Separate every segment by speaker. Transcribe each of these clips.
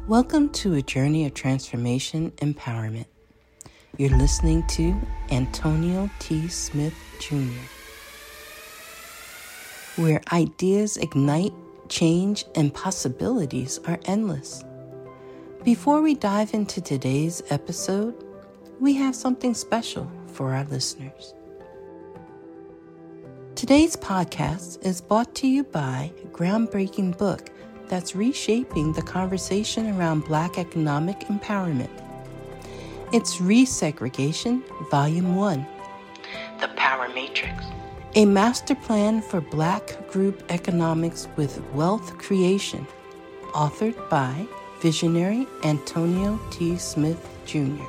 Speaker 1: Welcome to a journey of transformation empowerment. You're listening to Antonio T. Smith Jr., where ideas ignite, change, and possibilities are endless. Before we dive into today's episode, we have something special for our listeners. Today's podcast is brought to you by a groundbreaking book that's reshaping the conversation around Black economic empowerment. It's Resegregation, Volume 1, The Power Matrix, a master plan for Black group economics with wealth creation, authored by visionary Antonio T. Smith Jr.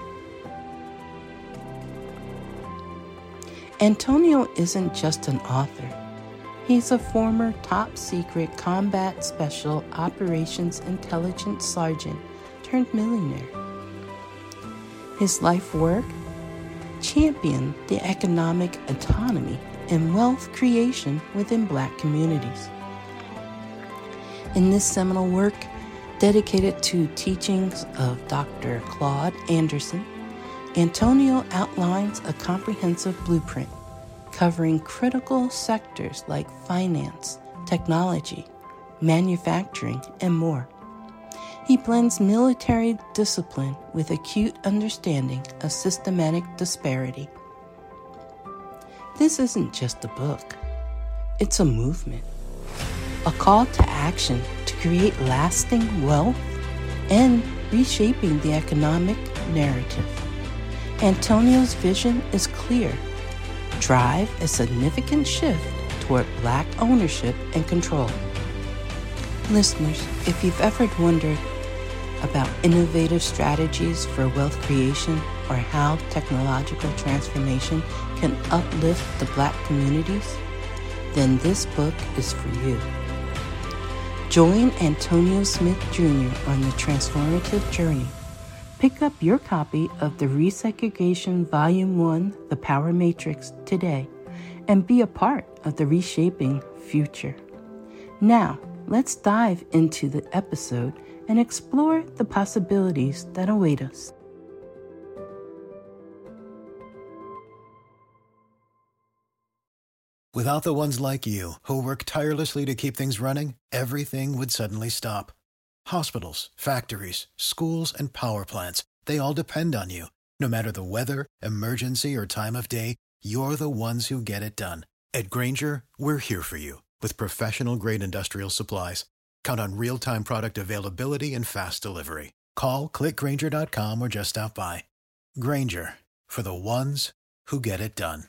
Speaker 1: Antonio isn't just an author. He's a former top-secret Combat Special Operations Intelligence Sergeant turned millionaire. His life work championed the economic autonomy and wealth creation within Black communities. In this seminal work, dedicated to teachings of Dr. Claude Anderson, Antonio outlines a comprehensive blueprint covering critical sectors like finance, technology, manufacturing, and more. He blends military discipline with acute understanding of systematic disparity. This isn't just a book. It's a movement, a call to action to create lasting wealth and reshaping the economic narrative. Antonio's vision is clear. Drive a significant shift toward Black ownership and control. Listeners, if you've ever wondered about innovative strategies for wealth creation or how technological transformation can uplift the Black communities, then this book is for you. Join Antonio Smith Jr. on the transformative journey. Pick up your copy of the Resegregation Volume 1, The Power Matrix, today, and be a part of the reshaping future. Now, let's dive into the episode and explore the possibilities that await us.
Speaker 2: Without the ones like you, who work tirelessly to keep things running, everything would suddenly stop. Hospitals, factories, schools, and power plants, they all depend on you. No matter the weather, emergency, or time of day, you're the ones who get it done. At Grainger, we're here for you with professional-grade industrial supplies. Count on real-time product availability and fast delivery. Call, click Grainger.com, or just stop by. Grainger, for the ones who get it done.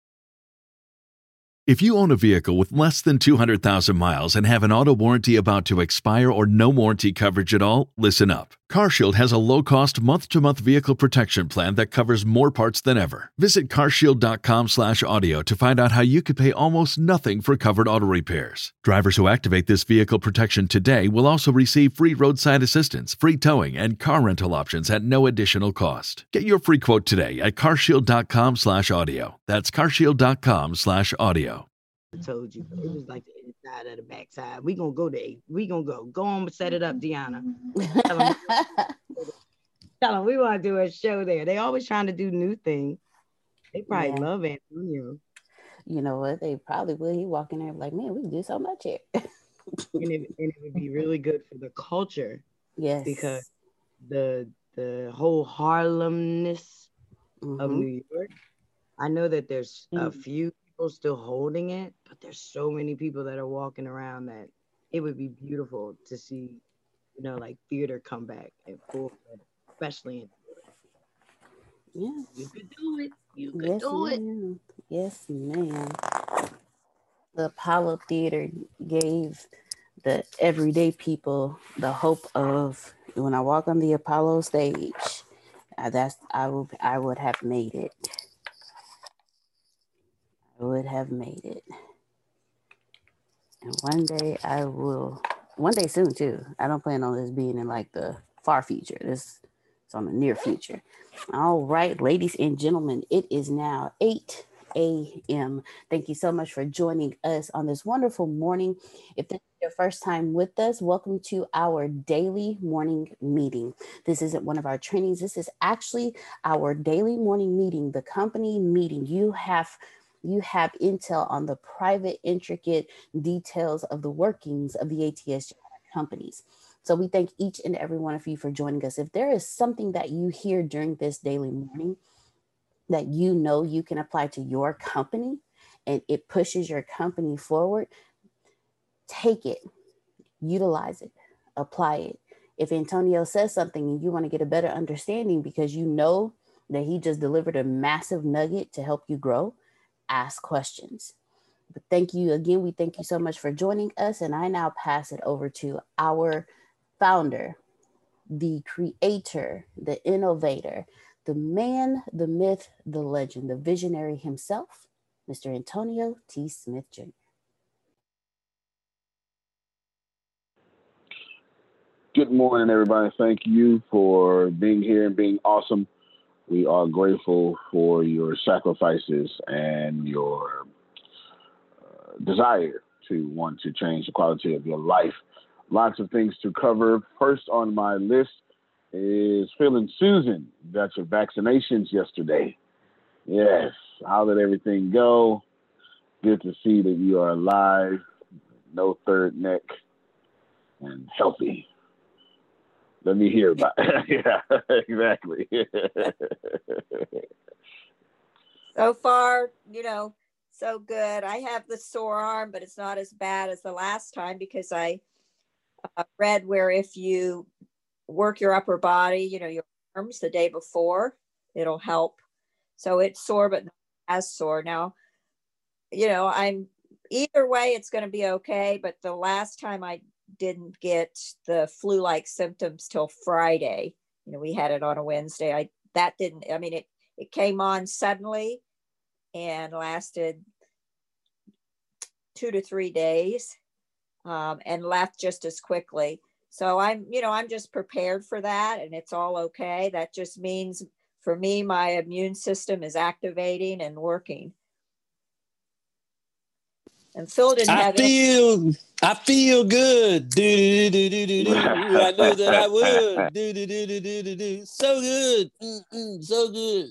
Speaker 3: If you own a vehicle with less than 200,000 miles and have an auto warranty about to expire or no warranty coverage at all, listen up. CarShield has a low-cost month-to-month vehicle protection plan that covers more parts than ever. Visit carshield.com/audio to find out how you could pay almost nothing for covered auto repairs. Drivers who activate this vehicle protection today will also receive free roadside assistance, free towing, and car rental options at no additional cost. Get your free quote today at carshield.com/audio. That's carshield.com/audio.
Speaker 4: I told you it was like the inside of the backside. We gonna go there. We gonna go on, set it up, Deanna. Tell them we want to do a show there. They always trying to do new things. They probably love Antonio.
Speaker 5: You know what? They probably will. He walk in there like, man, we can do so much here.
Speaker 4: and it would be really good for the culture.
Speaker 5: Yes,
Speaker 4: because the whole Harlemness of New York. I know that there's a few people still holding it, but there's so many people that are walking around that it would be beautiful to see, like theater come back at full, especially in
Speaker 5: yeah.
Speaker 4: You could do it. You could do it.
Speaker 5: Yes, ma'am. The Apollo Theater gave the everyday people the hope of when I walk on the Apollo stage. I would have made it. I would have made it. And one day soon too. I don't plan on this being in like the far future. This is on the near future. All right, ladies and gentlemen, it is now 8 a.m. Thank you so much for joining us on this wonderful morning. If the Your first time with us, welcome to our daily morning meeting. This isn't one of our trainings. This is actually our daily morning meeting, the company meeting. You have intel on the private, intricate details of the workings of the ATS companies. So we thank each and every one of you for joining us. If there is something that you hear during this daily morning that you know you can apply to your company and it pushes your company forward, take it, utilize it, apply it. If Antonio says something and you want to get a better understanding because you know that he just delivered a massive nugget to help you grow, ask questions. But thank you again. We thank you so much for joining us. And I now pass it over to our founder, the creator, the innovator, the man, the myth, the legend, the visionary himself, Mr. Antonio T. Smith Jr.
Speaker 6: Good morning, everybody. Thank you for being here and being awesome. We are grateful for your sacrifices and your desire to want to change the quality of your life. Lots of things to cover. First on my list is Phil and Susan. Got your vaccinations yesterday. Yes. How did everything go? Good to see that you are alive, no third neck, and healthy. Let me hear about it. Yeah, exactly.
Speaker 7: So far, so good. I have the sore arm, but it's not as bad as the last time because I read where if you work your upper body, your arms the day before, it'll help. So it's sore, but not as sore. Now, I'm either way, it's going to be okay. But the last time I didn't get the flu-like symptoms till Friday. We had it on a Wednesday. It came on suddenly and lasted 2 to 3 days and left just as quickly. So I'm just prepared for that and it's all okay. That just means for me, my immune system is activating and working. And Phil didn't have
Speaker 8: I feel good. Do, do, do, do, do. I know that I would. Do, do, do, do, do, do, do. So good. So good.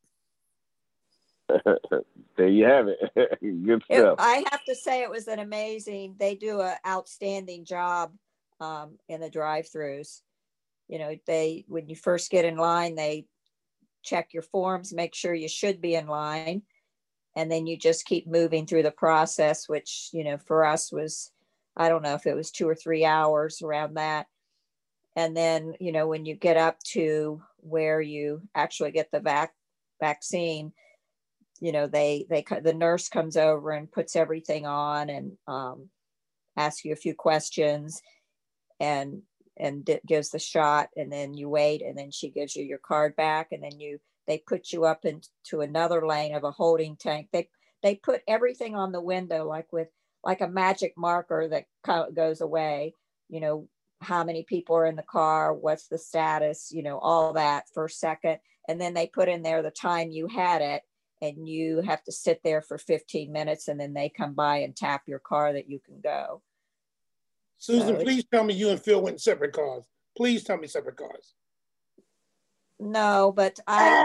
Speaker 6: There you have it. Good stuff.
Speaker 7: I have to say it was they do an outstanding job in the drive-thrus. When you first get in line, they check your forms, make sure you should be in line. And then you just keep moving through the process, which, for us was, I don't know if it was 2 or 3 hours around that. And then, when you get up to where you actually get the vaccine, the nurse comes over and puts everything on and asks you a few questions and gives the shot. And then you wait and then she gives you your card back and then they put you up into another lane of a holding tank. They put everything on the window, like a magic marker that goes away, how many people are in the car, what's the status, all that for a second. And then they put in there the time you had it and you have to sit there for 15 minutes and then they come by and tap your car that you can go.
Speaker 9: Susan, please tell me you and Phil went in separate cars. Please tell me separate cars.
Speaker 7: No, but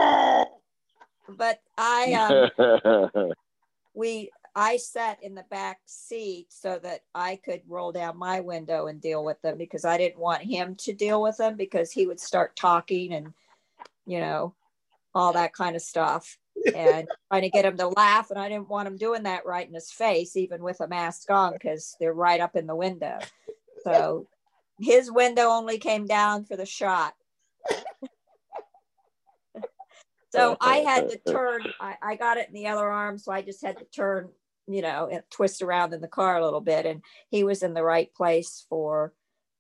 Speaker 7: I sat in the back seat so that I could roll down my window and deal with them because I didn't want him to deal with them because he would start talking and, all that kind of stuff and trying to get him to laugh. And I didn't want him doing that right in his face, even with a mask on, because they're right up in the window. So his window only came down for the shot. So I had to turn, I got it in the other arm. So I just had to turn, and twist around in the car a little bit. And he was in the right place for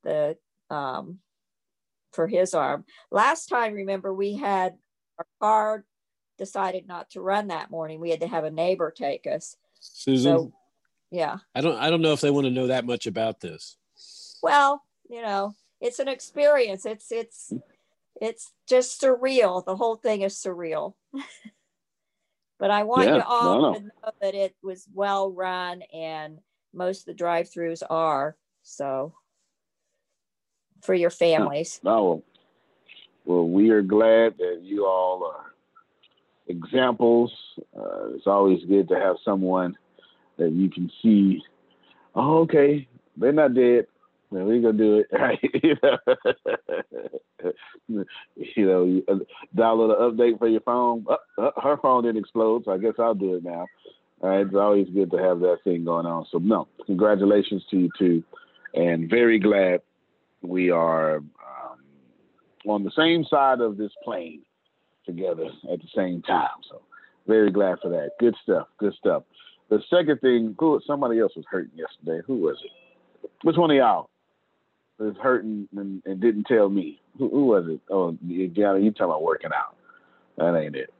Speaker 7: his arm. Last time, remember, we had our car decided not to run that morning. We had to have a neighbor take us.
Speaker 8: Susan?
Speaker 7: So, yeah.
Speaker 8: I don't know if they want to know that much about this.
Speaker 7: Well, it's an experience. It's just surreal. The whole thing is surreal. But I want you all to know that it was well run and most of the drive-thrus are. So for your families.
Speaker 6: No. Well, we are glad that you all are examples. It's always good to have someone that you can see. Oh, okay, they're not dead. Well, we're gonna do it, right? You download an update for your phone. Her phone didn't explode, so I guess I'll do it now. All right, it's always good to have that thing going on. So, no, congratulations to you too, and very glad we are on the same side of this plane together at the same time. So, very glad for that. Good stuff. Good stuff. The second thing, somebody else was hurting yesterday. Who was it? Which one of y'all was hurting and didn't tell me? Who was it? Oh, Gianna, you talking about working out. That ain't it.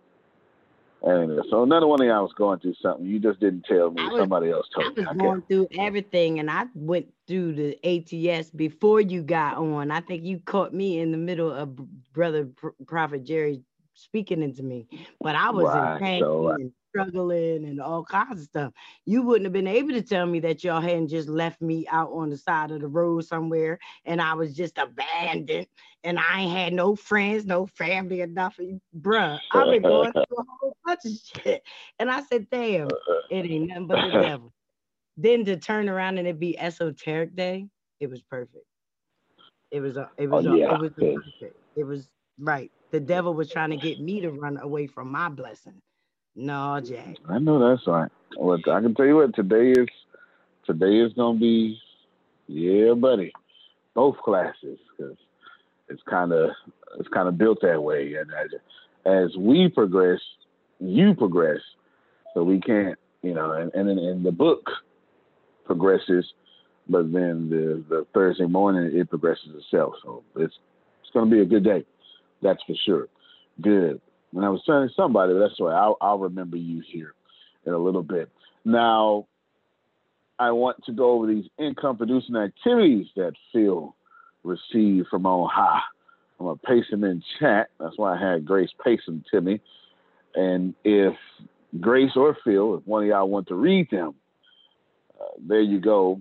Speaker 6: So another one of y'all was going through something. You just didn't tell me. Somebody else told me.
Speaker 4: I was going through everything, and I went through the ATS before you got on. I think you caught me in the middle of Brother Prophet Jerry speaking into me. But I was in pain and struggling and all kinds of stuff. You wouldn't have been able to tell me that y'all hadn't just left me out on the side of the road somewhere and I was just abandoned and I ain't had no friends, no family, or nothing. Bruh, I've been going through a whole bunch of shit. And I said, damn, it ain't nothing but the devil. Then to turn around and it be esoteric day, it was perfect. It was perfect. It was right. The devil was trying to get me to run away from my blessing. No, Jack.
Speaker 6: I know that's right. Well, I can tell you what, today is gonna be, yeah, buddy, both classes, because it's kind of built that way. And as we progress, you progress. So we can't, and the book progresses, but then the Thursday morning it progresses itself. So it's gonna be a good day. That's for sure. Good. When I was telling somebody, that's why I'll remember you here in a little bit. Now, I want to go over these income-producing activities that Phil received from on high. I'm going to paste them in chat. That's why I had Grace paste them to me. And if Grace or Phil, if one of y'all want to read them, there you go.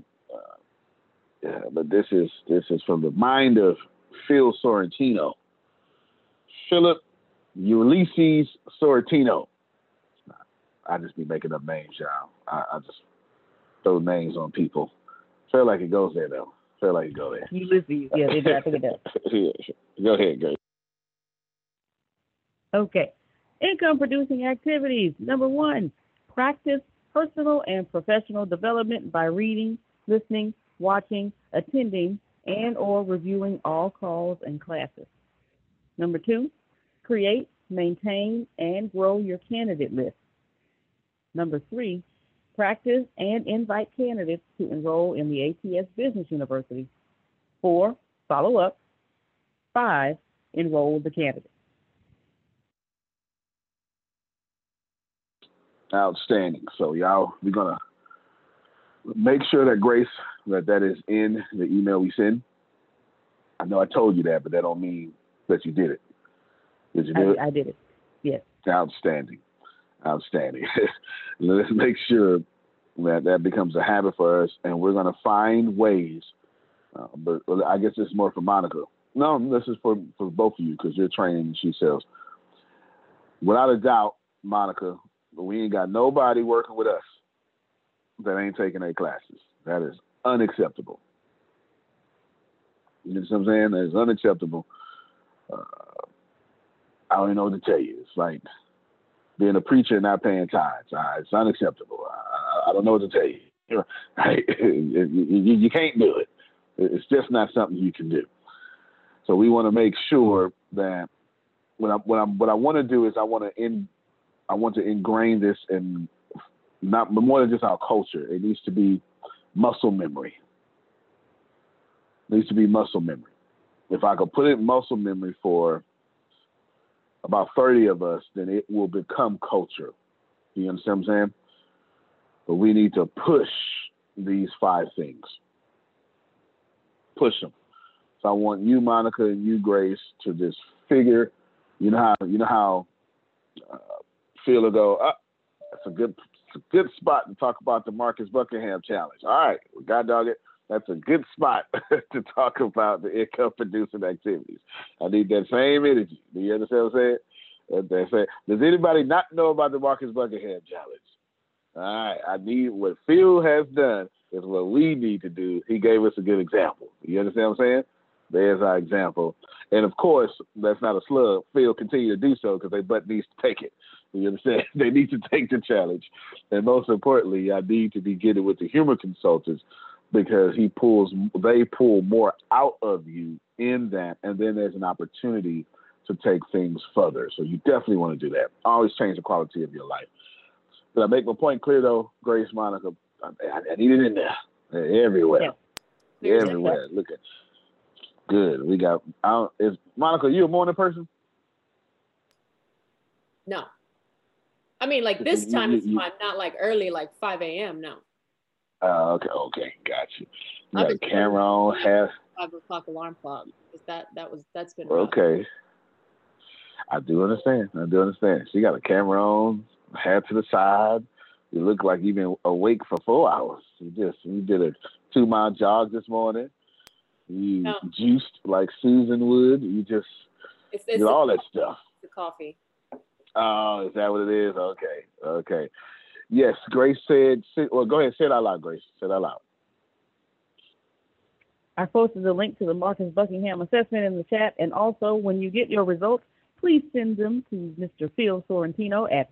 Speaker 6: But this is from the mind of Phil Sorrentino. Philip Ulysses Sorrentino. I just be making up names, y'all. I just throw names on people. Feel like it goes there, though. Feel like it goes there.
Speaker 10: Ulysses, yeah, they got to get that.
Speaker 6: Go ahead, Grace.
Speaker 10: Okay. Income-producing activities. Number 1, practice personal and professional development by reading, listening, watching, attending, and or reviewing all calls and classes. Number 2, create, maintain, and grow your candidate list. Number 3, practice and invite candidates to enroll in the ATS Business University. 4, follow up. 5, enroll the candidate.
Speaker 6: Outstanding. So y'all, we're going to make sure that Grace, that is in the email we send. I know I told you that, but that don't mean that you did it. Did you do it?
Speaker 10: I did it. Yes.
Speaker 6: Outstanding. Let's make sure that becomes a habit for us, and we're going to find ways. But I guess this is more for Monica. No, this is for both of you because you're training and she sells. Without a doubt, Monica, we ain't got nobody working with us that ain't taking their classes. That is unacceptable. You know what I'm saying? That is unacceptable. I don't even know what to tell you. It's like being a preacher and not paying tithes. It's unacceptable. I don't know what to tell you. You can't do it. It's just not something you can do. So we want to make sure that what I want to do is I want to ingrain this in not more than just our culture. It needs to be muscle memory. It needs to be muscle memory. If I could put it in muscle memory for about 30 of us, then it will become culture. You understand what I'm saying? But we need to push these 5 things. Push them. So I want you, Monica, and you, Grace, to just figure. You know how Phil will go. It's a good spot to talk about the Marcus Buckingham challenge. All right, we got dog it. That's a good spot to talk about the income producing activities. I need that same energy. Do you understand what I'm saying? Does anybody not know about the Marcus Buckingham Challenge? All right, I need what Phil has done is what we need to do. He gave us a good example. You understand what I'm saying? There's our example. And of course, that's not a slug. Phil continue to do so because they butt needs to take it. You understand? They need to take the challenge. And most importantly, I need to be getting with the humor consultants because they pull more out of you in that. And then there's an opportunity to take things further. So you definitely want to do that. Always change the quality of your life. Did I make my point clear though, Grace, Monica? I need it in there. Everywhere. Yeah. Everywhere. Look at good. We got is Monica, you a morning person?
Speaker 11: No. I mean, like this time is fine, not like early, like 5 a.m. No.
Speaker 6: Okay, got you. You got a camera on,
Speaker 11: 5 o'clock alarm clock. That's been rough.
Speaker 6: Okay. I do understand. She got a camera on, head to the side. You look like you've been awake for 4 hours. You did a 2-mile jog this morning. You juiced like Susan would. You just did all that stuff.
Speaker 11: The coffee.
Speaker 6: Oh, is that what it is? Okay. Yes, Grace said, well, go ahead, say it out loud, Grace. Say it out loud.
Speaker 10: I posted a link to the Marcus Buckingham assessment in the chat. And also, when you get your results, please send them to Mr. Phil Sorrentino at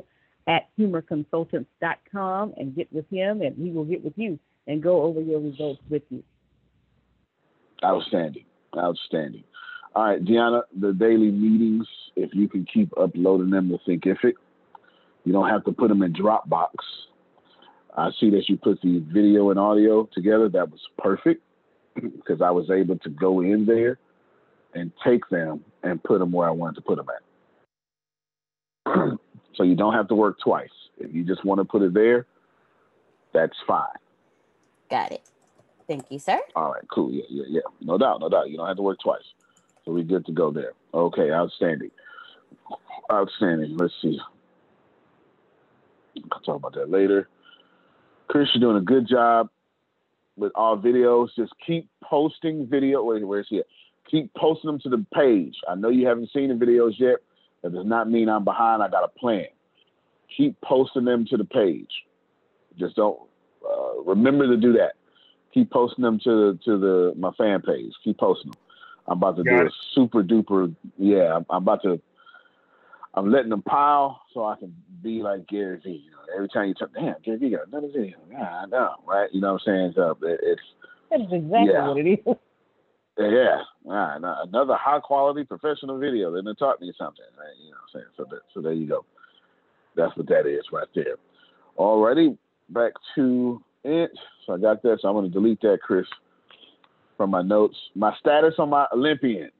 Speaker 10: phil@humorconsultants.com and get with him, and he will get with you and go over your results with you.
Speaker 6: Outstanding. All right, Deanna, the daily meetings, if you can keep uploading them to Thinkific, you don't have to put them in Dropbox. I see that you put the video and audio together. That was perfect because I was able to go in there and take them and put them where I wanted to put them at. So you don't have to work twice. If you just want to put it there, that's fine.
Speaker 5: Got it. Thank you, sir.
Speaker 6: All right, cool. Yeah. No doubt. You don't have to work twice. So we're good to go there. Okay, outstanding. Let's see. I'll talk about that later. Chris, you're doing a good job with our videos. Just keep posting video. Wait, where's he at? Keep posting them to the page. I know you haven't seen the videos yet. That does not mean I'm behind. I got a plan. Keep posting them to the page. Just don't remember to do that. Keep posting them to my fan page. Keep posting them. I'm about to do a super duper. Yeah, I'm letting them pile so I can be like Gary Vee. You know, every time you talk, damn, Gary Vee got another video. Yeah, I know, right? You know what I'm saying? So
Speaker 10: that's exactly what it is.
Speaker 6: Yeah, another high quality professional video. Then they taught me something, right? You know what I'm saying? So there you go. That's what that is right there. Alrighty, back to it. So I got that. So I'm going to delete that, Chris, from my notes. My status on my Olympian.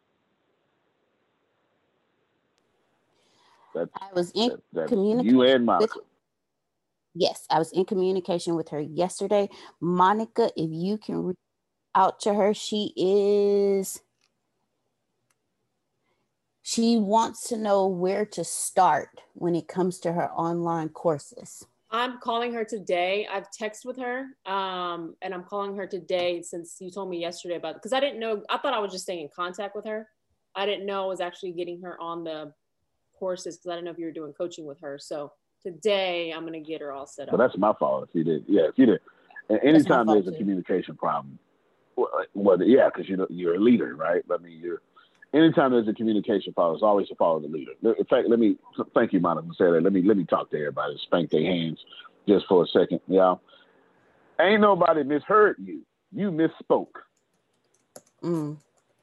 Speaker 5: I was in communication.
Speaker 6: You and Monica.
Speaker 5: Yes, I was in communication with her yesterday. Monica, if you can reach out to her, she wants to know where to start when it comes to her online courses.
Speaker 11: I'm calling her today. I've texted with her, and I'm calling her today since you told me yesterday about it. Because I didn't know. I thought I was just staying in contact with her. I didn't know I was actually getting her on the courses because I didn't know if you were doing coaching with her. So today I'm going to get her all set up.
Speaker 6: Well, that's my fault if you did. Yeah, if you did. And anytime there's a communication problem, because you're a leader, right? I mean, anytime there's a communication problem, it's always to follow the leader. In fact, thank you, Monica, for saying that. Let me talk to everybody, spank their hands just for a second. Yeah. Ain't nobody misheard you. You misspoke.
Speaker 5: Mm.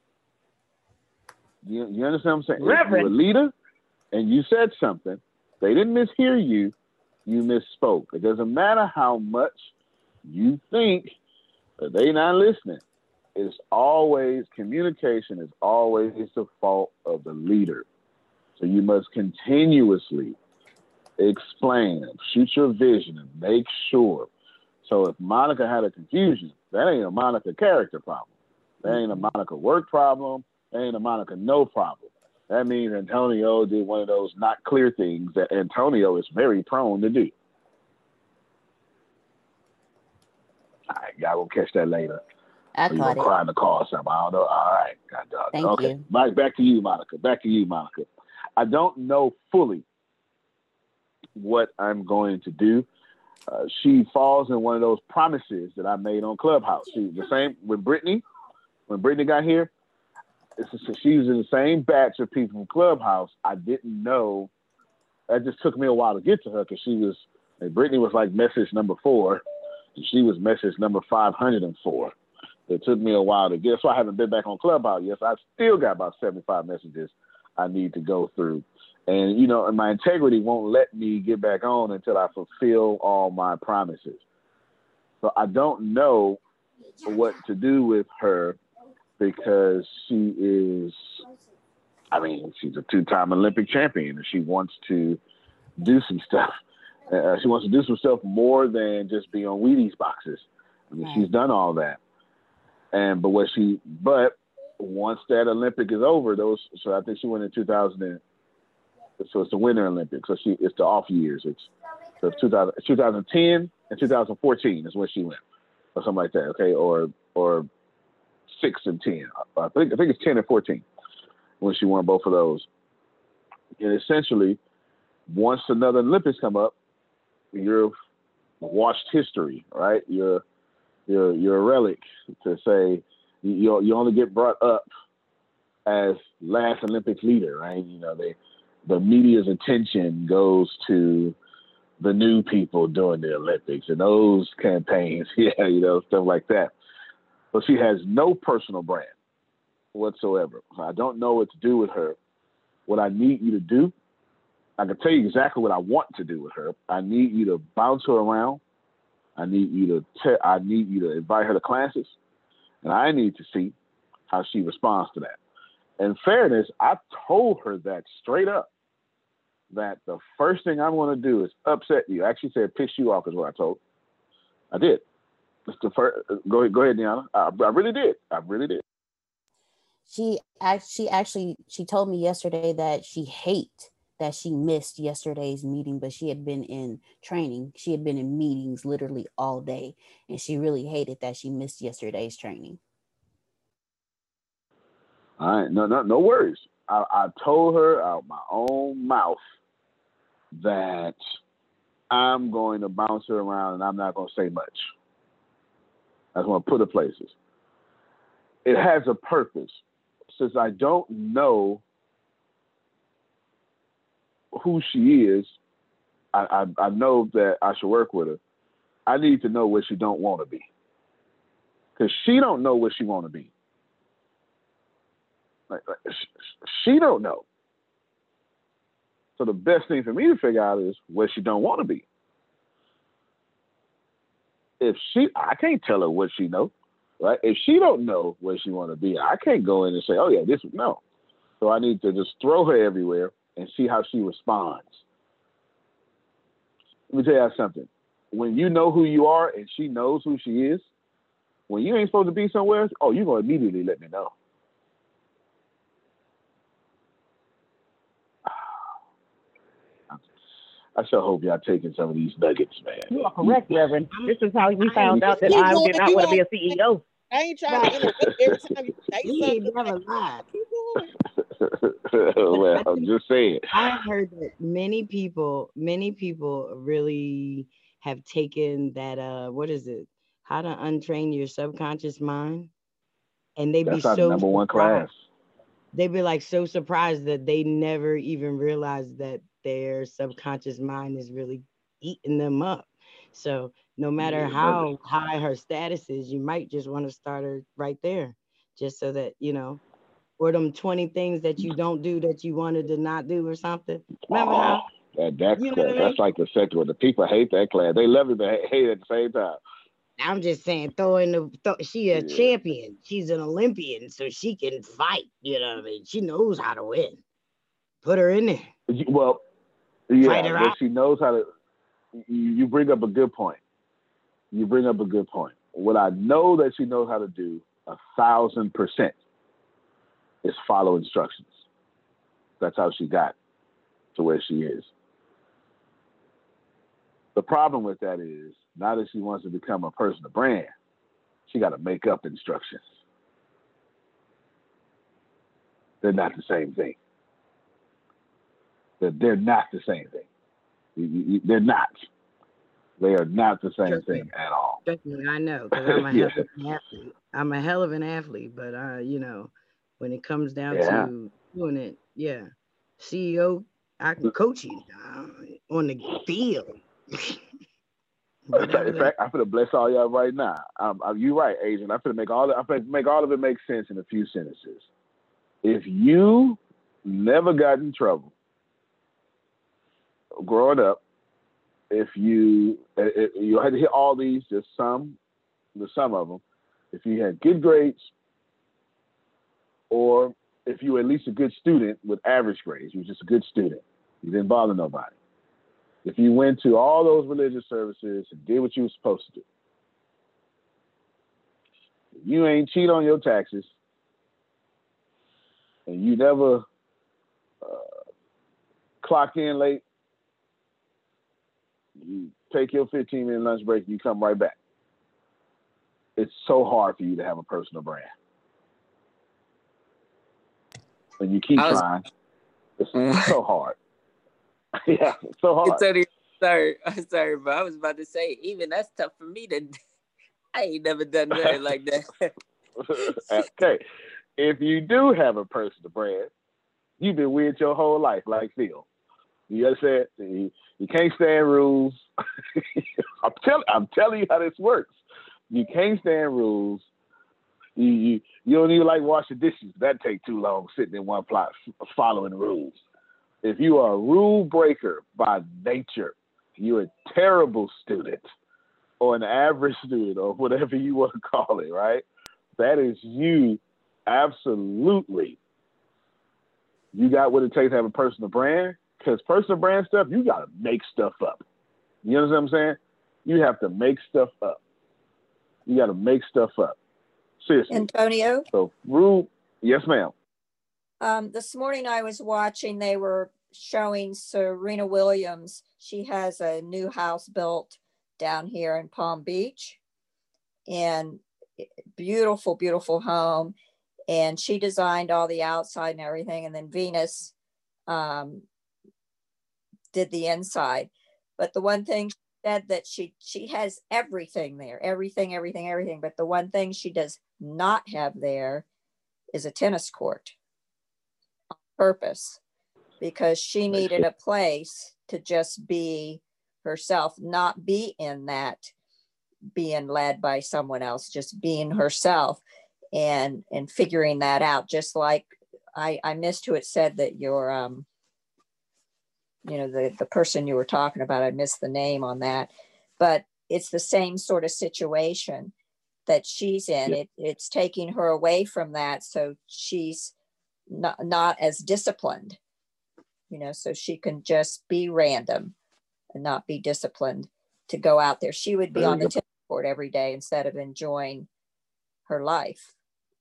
Speaker 6: You understand what I'm saying?
Speaker 10: Reverend.
Speaker 6: If you're a leader and you said something, they didn't mishear you, you misspoke. It doesn't matter how much you think that they not listening. Communication is always the fault of the leader. So you must continuously explain and shoot your vision and make sure. So if Monica had a confusion, that ain't a Monica character problem. That ain't a Monica work problem. That ain't a Monica no problem. That means Antonio did one of those not clear things that Antonio is very prone to do. All right, y'all will catch that later.
Speaker 5: I
Speaker 6: Or you
Speaker 5: caught
Speaker 6: gonna
Speaker 5: it.
Speaker 6: cry in the car or something. I don't know. All right.
Speaker 5: Thank
Speaker 6: Okay.
Speaker 5: you.
Speaker 6: Back to you, Monica. I don't know fully what I'm going to do. She falls in one of those promises that I made on Clubhouse. The same with Brittany. When Brittany got here, she was in the same batch of people from Clubhouse. I didn't know. That just took me a while to get to her because Brittany was like message number 4, and she was message number 504. It took me a while to get. So I haven't been back on Clubhouse yet. So I still got about 75 messages I need to go through. And, and my integrity won't let me get back on until I fulfill all my promises. So I don't know what to do with her because she's a 2-time Olympic champion and she wants to do some stuff. She wants to do some stuff more than just be on Wheaties boxes. I mean, she's done all that. But once that Olympic is over, so I think she went in 2000. So it's the Winter Olympics. So it's the off years. It's 2010 and 2014 is where she went, or something like that. Okay, or 6 and 10. I think it's 10 and 14 when she won both of those. And essentially, once another Olympics come up, you're watched history, right? You're a relic to say you only get brought up as last Olympics leader, right? The media's attention goes to the new people during the Olympics and those campaigns, stuff like that. But she has no personal brand whatsoever. I don't know what to do with her. What I need you to do, I can tell you exactly what I want to do with her. I need you to bounce her around. I need you to invite her to classes, and I need to see how she responds to that. In fairness, I told her that straight up, that the first thing I'm going to do is upset you. I actually said piss you off is what I told her. I did. It's the first. Go ahead, Deanna. I really did.
Speaker 5: She told me yesterday that she hates that she missed yesterday's meeting, but she had been in training. She had been in meetings literally all day, and she really hated that she missed yesterday's training.
Speaker 6: All right, no worries. I told her out my own mouth that I'm going to bounce her around and I'm not going to say much. I just want to put her places. It has a purpose. Since I don't know who she is, I know that I should work with her. I need to know where she don't want to be. Because she don't know where she want to be. She don't know. So the best thing for me to figure out is where she don't want to be. I can't tell her what she knows, right? If she don't know where she want to be, I can't go in and say, oh yeah, no. So I need to just throw her everywhere and see how she responds. Let me tell you something. When you know who you are and she knows who she is, when you ain't supposed to be somewhere, you're going to immediately let me know. I sure hope y'all taking some of these nuggets, man.
Speaker 10: You are correct, Reverend. This is how we found out that I did not want to be a CEO.
Speaker 12: I ain't trying to interrupt every time you say
Speaker 4: He
Speaker 12: something.
Speaker 4: never lied.
Speaker 6: Well, I'm just saying.
Speaker 4: I've heard that many people really have taken that, what is it? How to untrain your subconscious mind. And they'd be
Speaker 6: so number one class.
Speaker 4: They'd be like so surprised that they never even realized that their subconscious mind is really eating them up. So no matter how high her status is, you might just want to start her right there, just so that, or them 20 things that you don't do that you wanted to not do or something. Remember how?
Speaker 6: That's like the sector. The people hate that class. They love it, but hate it at the same time.
Speaker 4: I'm just saying, she a champion. She's an Olympian, so she can fight. You know what I mean? She knows how to win. Put her in there.
Speaker 6: Well,
Speaker 4: fight her out.
Speaker 6: She knows how to. You bring up a good point. What I know that she knows how to do 1,000% is follow instructions. That's how she got to where she is. The problem with that is, now that she wants to become a personal brand, She got to make up instructions. They're not the same thing. They're not the same thing. They're not. They are not the same thing at all.
Speaker 4: Trust me, I know, because I'm a hell of an athlete. I'm a hell of an athlete, but when it comes down to doing it, CEO, I can coach you on the field.
Speaker 6: In fact, I'm gonna bless all y'all right now. You're right, Adrian. I'm gonna make all of it make sense in a few sentences. If you never got in trouble growing up, if you had to hit all these, just the sum of them. If you had good grades, or if you were at least a good student with average grades, you were just a good student, you didn't bother nobody. If you went to all those religious services and did what you were supposed to do, if you ain't cheat on your taxes, and you never clock in late, you take your 15-minute lunch break, and you come right back. It's so hard for you to have a personal brand. And you keep trying. It's so hard. Yeah, it's so hard.
Speaker 13: Sorry, but I was about to say, even that's tough for me to. I ain't never done nothing like that.
Speaker 6: Okay, if you do have a personal brand, you've been weird your whole life, like Phil. You understand? You can't stand rules. I'm telling you how this works. You can't stand rules. You don't even like washing dishes. That take too long sitting in one plot following rules. If you are a rule breaker by nature, you're a terrible student or an average student or whatever you want to call it, right? That is you. Absolutely. You got what it takes to have a personal brand, because personal brand stuff, you got to make stuff up. You understand what I'm saying? You have to make stuff up. You got to make stuff up. Seriously.
Speaker 7: Antonio?
Speaker 6: So, rule, yes, ma'am.
Speaker 7: This morning I was watching, they were showing Serena Williams. She has a new house built down here in Palm Beach, and beautiful, beautiful home. And she designed all the outside and everything. And then Venus did the inside. But the one thing she said that she has everything there, everything. But the one thing she does not have there is a tennis court on purpose, because she needed a place to just be herself, not be in that being led by someone else, just being herself and figuring that out. Just like I missed who it said that your the person you were talking about, I missed the name on that, but it's the same sort of situation that she's in. Yeah. It's taking her away from that, so she's not as disciplined, so she can just be random and not be disciplined to go out there. She would be on the tennis court every day instead of enjoying her life.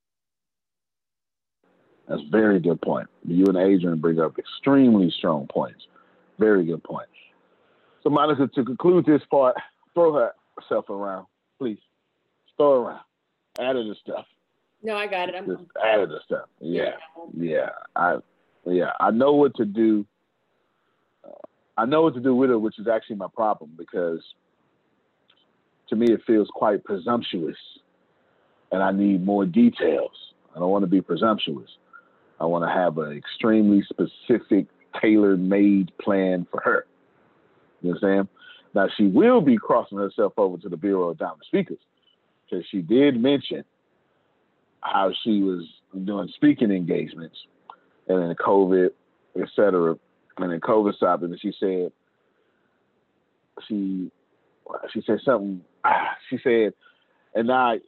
Speaker 6: That's a very good point. You and Adrian bring up extremely strong points. Very good point. So, Monica, to conclude this part, throw herself around, please. Throw her around. Add her the stuff.
Speaker 11: No, I got it.
Speaker 6: Just add her the stuff. Yeah. I know what to do. I know what to do with her, which is actually my problem, because to me it feels quite presumptuous, and I need more details. I don't want to be presumptuous. I want to have an extremely specific, tailor-made plan for her. You understand? Now, she will be crossing herself over to the Bureau of Diamond Speakers, because she did mention how she was doing speaking engagements, and then COVID, et cetera, and then COVID stopped, and she said, she said something, she said, and I,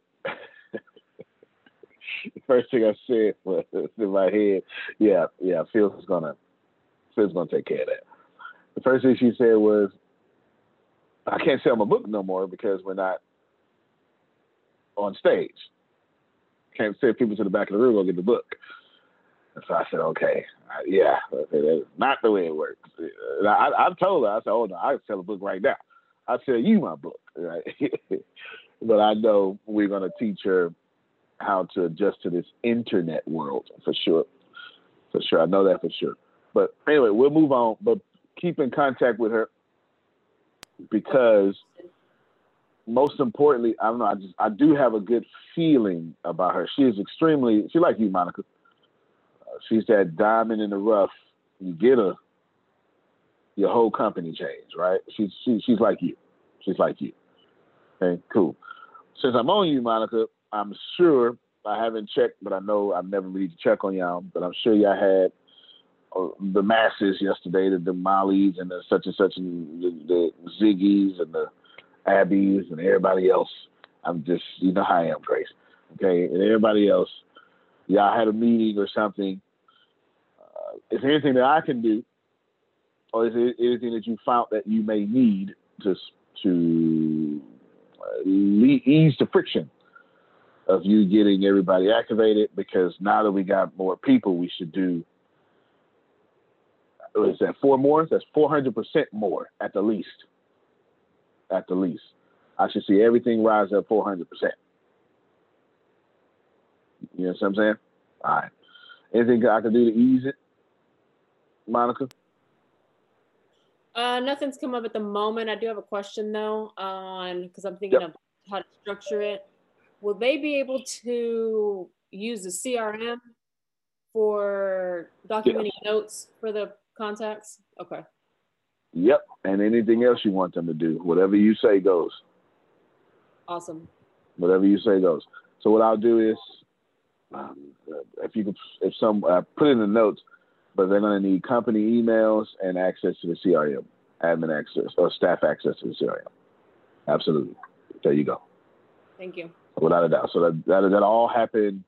Speaker 6: the first thing I said was in my head, Phil's gonna take care of that. The first thing she said was, I can't sell my book no more because we're not on stage. Can't send people to the back of the room, go get the book. And so I said, okay, that's not the way it works. And I told her, I said, oh no, I can sell a book right now. I'll sell you my book. Right? but I know we're going to teach her how to adjust to this internet world for sure. For sure. I know that for sure. But anyway, we'll move on. But keep in contact with her because most importantly, I don't know, I do have a good feeling about her. She's like you, Monica. She's that diamond in the rough. You get her, your whole company changed, right? She's like you. She's like you. Okay, cool. Since I'm on you, Monica, I'm sure I haven't checked, but I know I've never really checked on y'all. But I'm sure y'all had the masses yesterday, the Mollies and the such and such, and the Ziggies and the Abbeys and everybody else. I'm just, you know how I am, Grace. Okay, and everybody else. Y'all had a meeting or something. Is there anything that I can do, or is there anything that you found that you may need to ease the friction of you getting everybody activated? Because now that we got more people, we should do, what is that, 4 more? That's 400% more at the least. At the least. I should see everything rise up 400%. You know what I'm saying? All right. Anything I can do to ease it, Monica?
Speaker 11: Nothing's come up at the moment. I do have a question though, because I'm thinking of how to structure it. Will they be able to use the CRM for documenting notes for the contacts? Okay.
Speaker 6: Yep. And anything else you want them to do, whatever you say goes.
Speaker 11: Awesome.
Speaker 6: Whatever you say goes. So what I'll do is, if some put in the notes, but they're going to need company emails and access to the CRM, admin access or staff access to the CRM. Absolutely. There you go.
Speaker 11: Thank you.
Speaker 6: Without a doubt. So that all happened,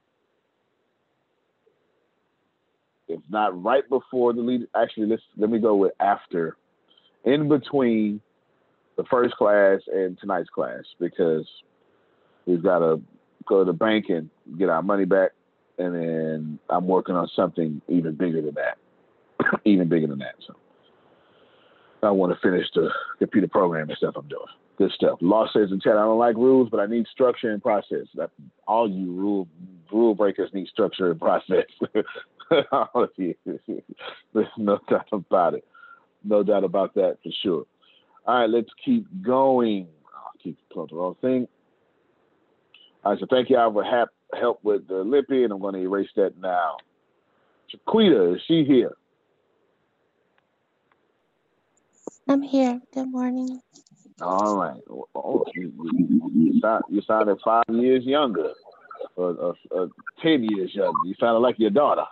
Speaker 6: if not right before the lead. Actually, let me go with after, in between the first class and tonight's class, because we've got to go to the bank and get our money back. And then I'm working on something even bigger than that. Even bigger than that. So I want to finish the computer programming stuff I'm doing. Good stuff. Law says in chat, I don't like rules, but I need structure and process. All you rule breakers need structure and process. All of you. There's no doubt about it. No doubt about that for sure. All right, let's keep going. I'll keep pulling the wrong thing. All right, so thank y'all for help with the Lippy, and I'm going to erase that now. Chiquita, is she here?
Speaker 14: I'm here. Good morning.
Speaker 6: All right. Oh, you sounded 5 years younger, or 10 years younger. You sounded like your daughter.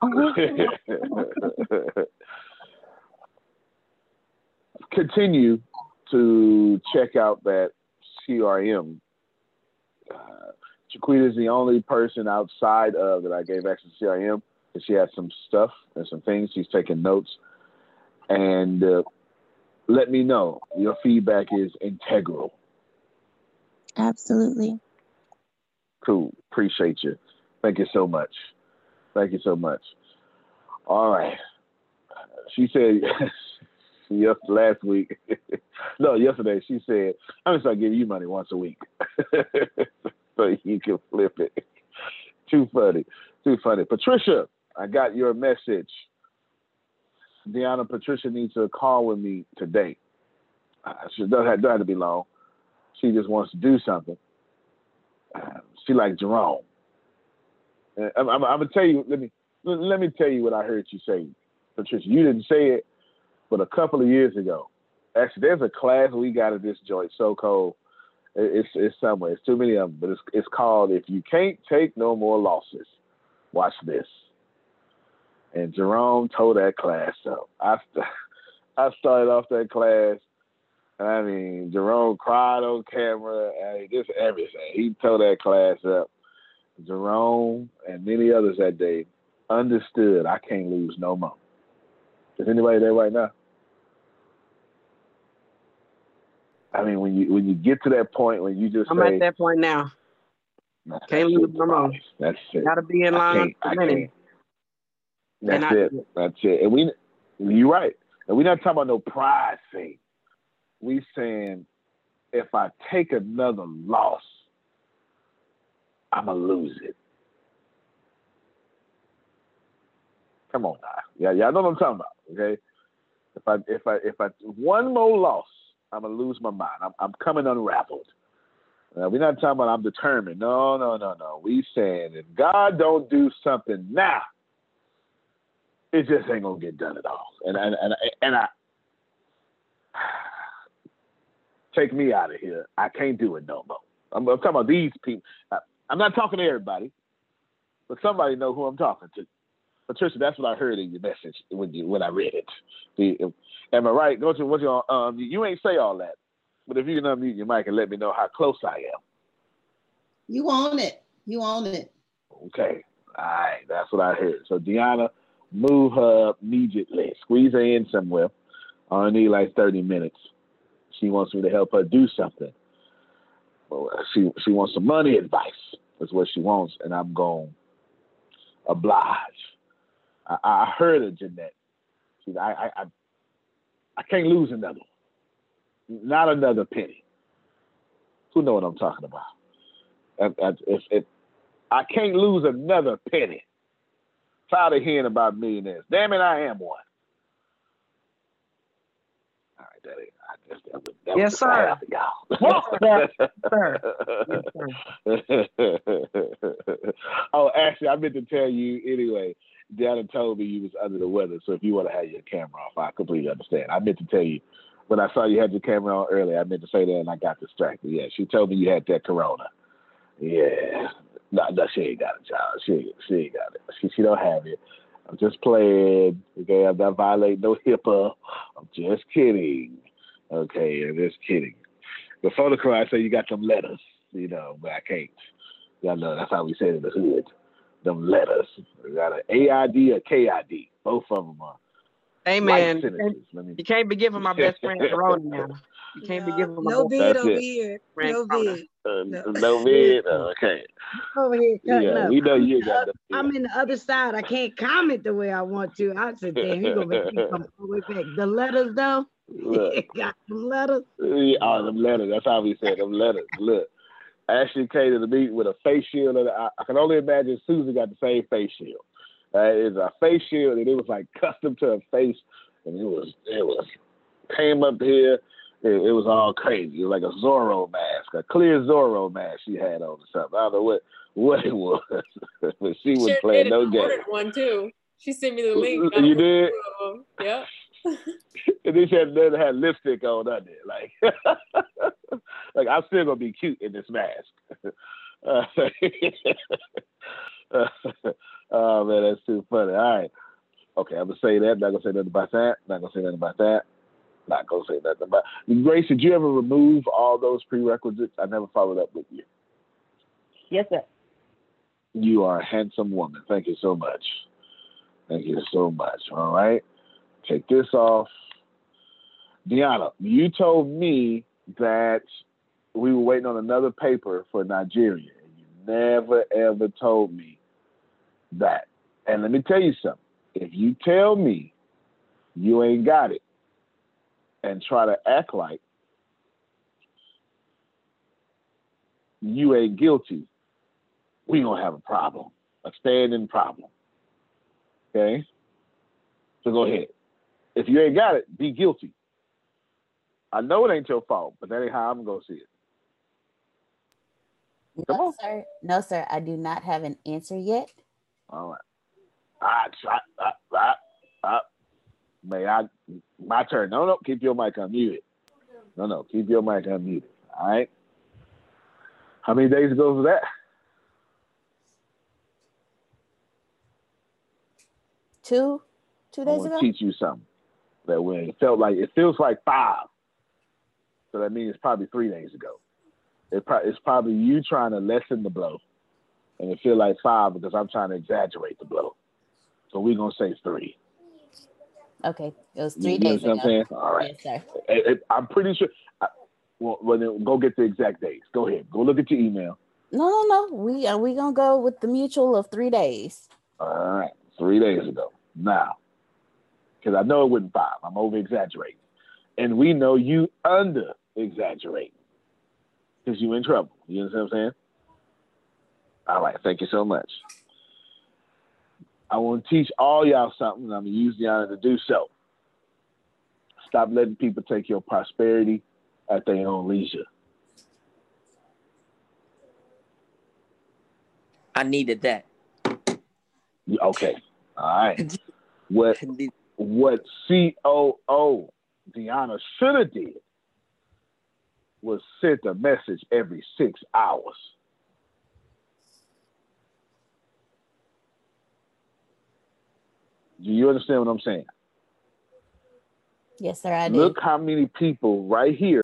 Speaker 6: Continue to check out that CRM. Chiquita is the only person outside of that I gave access to CRM, and she had some stuff and some things. She's taking notes. And let me know. Your feedback is integral.
Speaker 14: Absolutely.
Speaker 6: Cool. Appreciate you. Thank you so much. Thank you so much. All right. She said last week, no, yesterday, she said, I'm going to start giving you money once a week so you can flip it. Too funny. Too funny. Patricia, I got your message. Deanna, Patricia needs a call with me today. She doesn't have to be long. She just wants to do something. She like Jerome. I'm gonna tell you. Let me tell you what I heard you say, Patricia. You didn't say it, but a couple of years ago, actually, there's a class we got at this joint. So cold. It's somewhere. It's too many of them, but it's called "If You Can't Take No More Losses, Watch This." And Jerome tore that class up. I started off that class. I mean, Jerome cried on camera. Just everything. He tore that class up. Jerome and many others that day understood I can't lose no more. Is anybody there right now? I mean, when you get to that point when you just
Speaker 15: I'm at that point now. Can't lose no more.
Speaker 6: That's it.
Speaker 15: Gotta be in line for a minute.
Speaker 6: That's it. That's it. And you're right. And we're not talking about no pride thing. We saying if I take another loss, I'm gonna lose it. Come on now, y'all know what I'm talking about, okay? If I one more loss, I'm gonna lose my mind. I'm coming unraveled. We're not talking about I'm determined. No. We saying if God don't do something now, it just ain't gonna get done at all. And I take me out of here. I can't do it no more. I'm talking about these people. I'm not talking to everybody, but somebody know who I'm talking to. Patricia, that's what I heard in your message when I read it. Am I right? Go to what you ain't say all that, but if you can unmute your mic and let me know how close I am.
Speaker 16: You own it. You own it.
Speaker 6: Okay. All right. That's what I heard. So Deanna, move her immediately. Squeeze her in somewhere. I only need like 30 minutes. She wants me to help her do something. Well, she wants some money advice. That's what she wants, and I'm going to oblige. I heard her, Jeanette. I can't lose another one. Not another penny. Who know what I'm talking about? If I can't lose another penny. Tired of hearing about millionaires. Damn it, I am one. All right, I guess that
Speaker 15: Yes,
Speaker 6: was
Speaker 15: sir.
Speaker 6: Yes, sir. Oh, actually, I meant to tell you anyway. Deanna told me you was under the weather, so if you want to have your camera off, I completely understand. I meant to tell you when I saw you had your camera on earlier. I meant to say that, and I got distracted. Yeah, she told me you had that corona. Yeah, no, she ain't got it, child. She ain't got it. She don't have it. I'm just playing. Okay, I'm not violating no HIPAA. I'm just kidding. Okay, I'm just kidding. Before the call, I say you got them letters, but I can't. Y'all know that's how we say it in the hood. Them letters. We got an AID or KID. Both of them are.
Speaker 15: Hey, man, you can't be giving my best friend corona now. You can't be giving my
Speaker 4: no
Speaker 15: best
Speaker 4: vid
Speaker 15: friend
Speaker 4: over here. No vid.
Speaker 6: No vid? Okay.
Speaker 4: Over here cutting
Speaker 6: Yeah,
Speaker 4: up.
Speaker 6: we know you got
Speaker 4: I'm in the other side. I can't comment the way I want to. I said, damn, you're going to make me come all the way back. The letters, though? Got some letters?
Speaker 6: Yeah, them letters. That's how we say them letters. Look, Ashley came to the meeting with a face shield. And I can only imagine Susan got the same face shield. It's a face shield, and it was like custom to her face. And it was came up here. It was all crazy. It was like a Zorro mask, a clear Zorro mask she had on or something. I don't know what it was, but she was playing no game.
Speaker 11: Ordered one too. She sent me the link.
Speaker 6: You did?
Speaker 11: Yep.
Speaker 6: And then she had lipstick on under it. Like I'm still gonna be cute in this mask. Oh man, that's too funny. All right. Okay, I'm gonna say that. Not gonna say nothing about that. Not gonna say nothing about that. Not gonna say nothing about. Grace, did you ever remove all those prerequisites? I never followed up with you.
Speaker 10: Yes, sir.
Speaker 6: You are a handsome woman. Thank you so much. Thank you so much. All right. Take this off. Deanna, you told me that we were waiting on another paper for Nigeria. And you never, ever told me that. And let me tell you something. If you tell me you ain't got it and try to act like you ain't guilty, we gonna have a problem, a standing problem. Okay? So go ahead. If you ain't got it, be guilty. I know it ain't your fault, but that ain't how I'm gonna see it.
Speaker 5: No, sir. No, sir. I do not have an answer yet.
Speaker 6: All right. My turn. No, keep your mic unmuted. No, keep your mic unmuted. All right. How many days ago was that?
Speaker 5: 2 days ago.
Speaker 6: I want to teach you something. That when it feels like 5. So that means it's probably 3 days ago. It's probably you trying to lessen the blow, and it feel like 5 because I'm trying to exaggerate the blow. So we're gonna say 3.
Speaker 5: Okay, it was 3 days ago.
Speaker 6: What I'm saying? All right.
Speaker 5: Yes, sir.
Speaker 6: I'm pretty sure. Well, go get the exact dates. Go ahead. Go look at your email.
Speaker 5: No. We gonna go with the mutual of 3 days.
Speaker 6: All right, 3 days ago. Now, because I know it wasn't 5. I'm over exaggerating, and we know you under exaggerating. because you're in trouble. You understand what I'm saying? All right, thank you so much. I want to teach all y'all something, and I'm going to use the honor to do so. Stop letting people take your prosperity at their own leisure.
Speaker 13: I needed that.
Speaker 6: Okay. All right. What COO Deanna should have did was sent a message every 6 hours. Do you understand what I'm saying?
Speaker 5: Yes, sir, I do.
Speaker 6: Look how many people right here.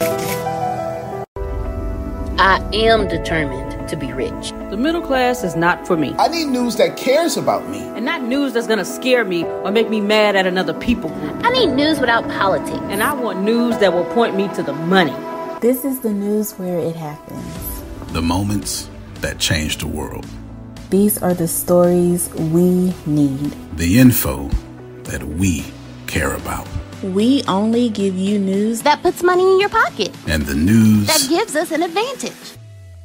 Speaker 17: I am determined to be rich.
Speaker 18: The middle class is not for me.
Speaker 19: I need news that cares about me.
Speaker 18: And not news that's gonna scare me or make me mad at another people group.
Speaker 17: I need news without politics.
Speaker 18: And I want news that will point me to the money.
Speaker 5: This is the news where it happens.
Speaker 19: The moments that change the world.
Speaker 5: These are the stories we need.
Speaker 19: The info that we care about.
Speaker 5: We only give you news
Speaker 17: that puts money in your pocket.
Speaker 19: And the news
Speaker 17: that gives us an advantage.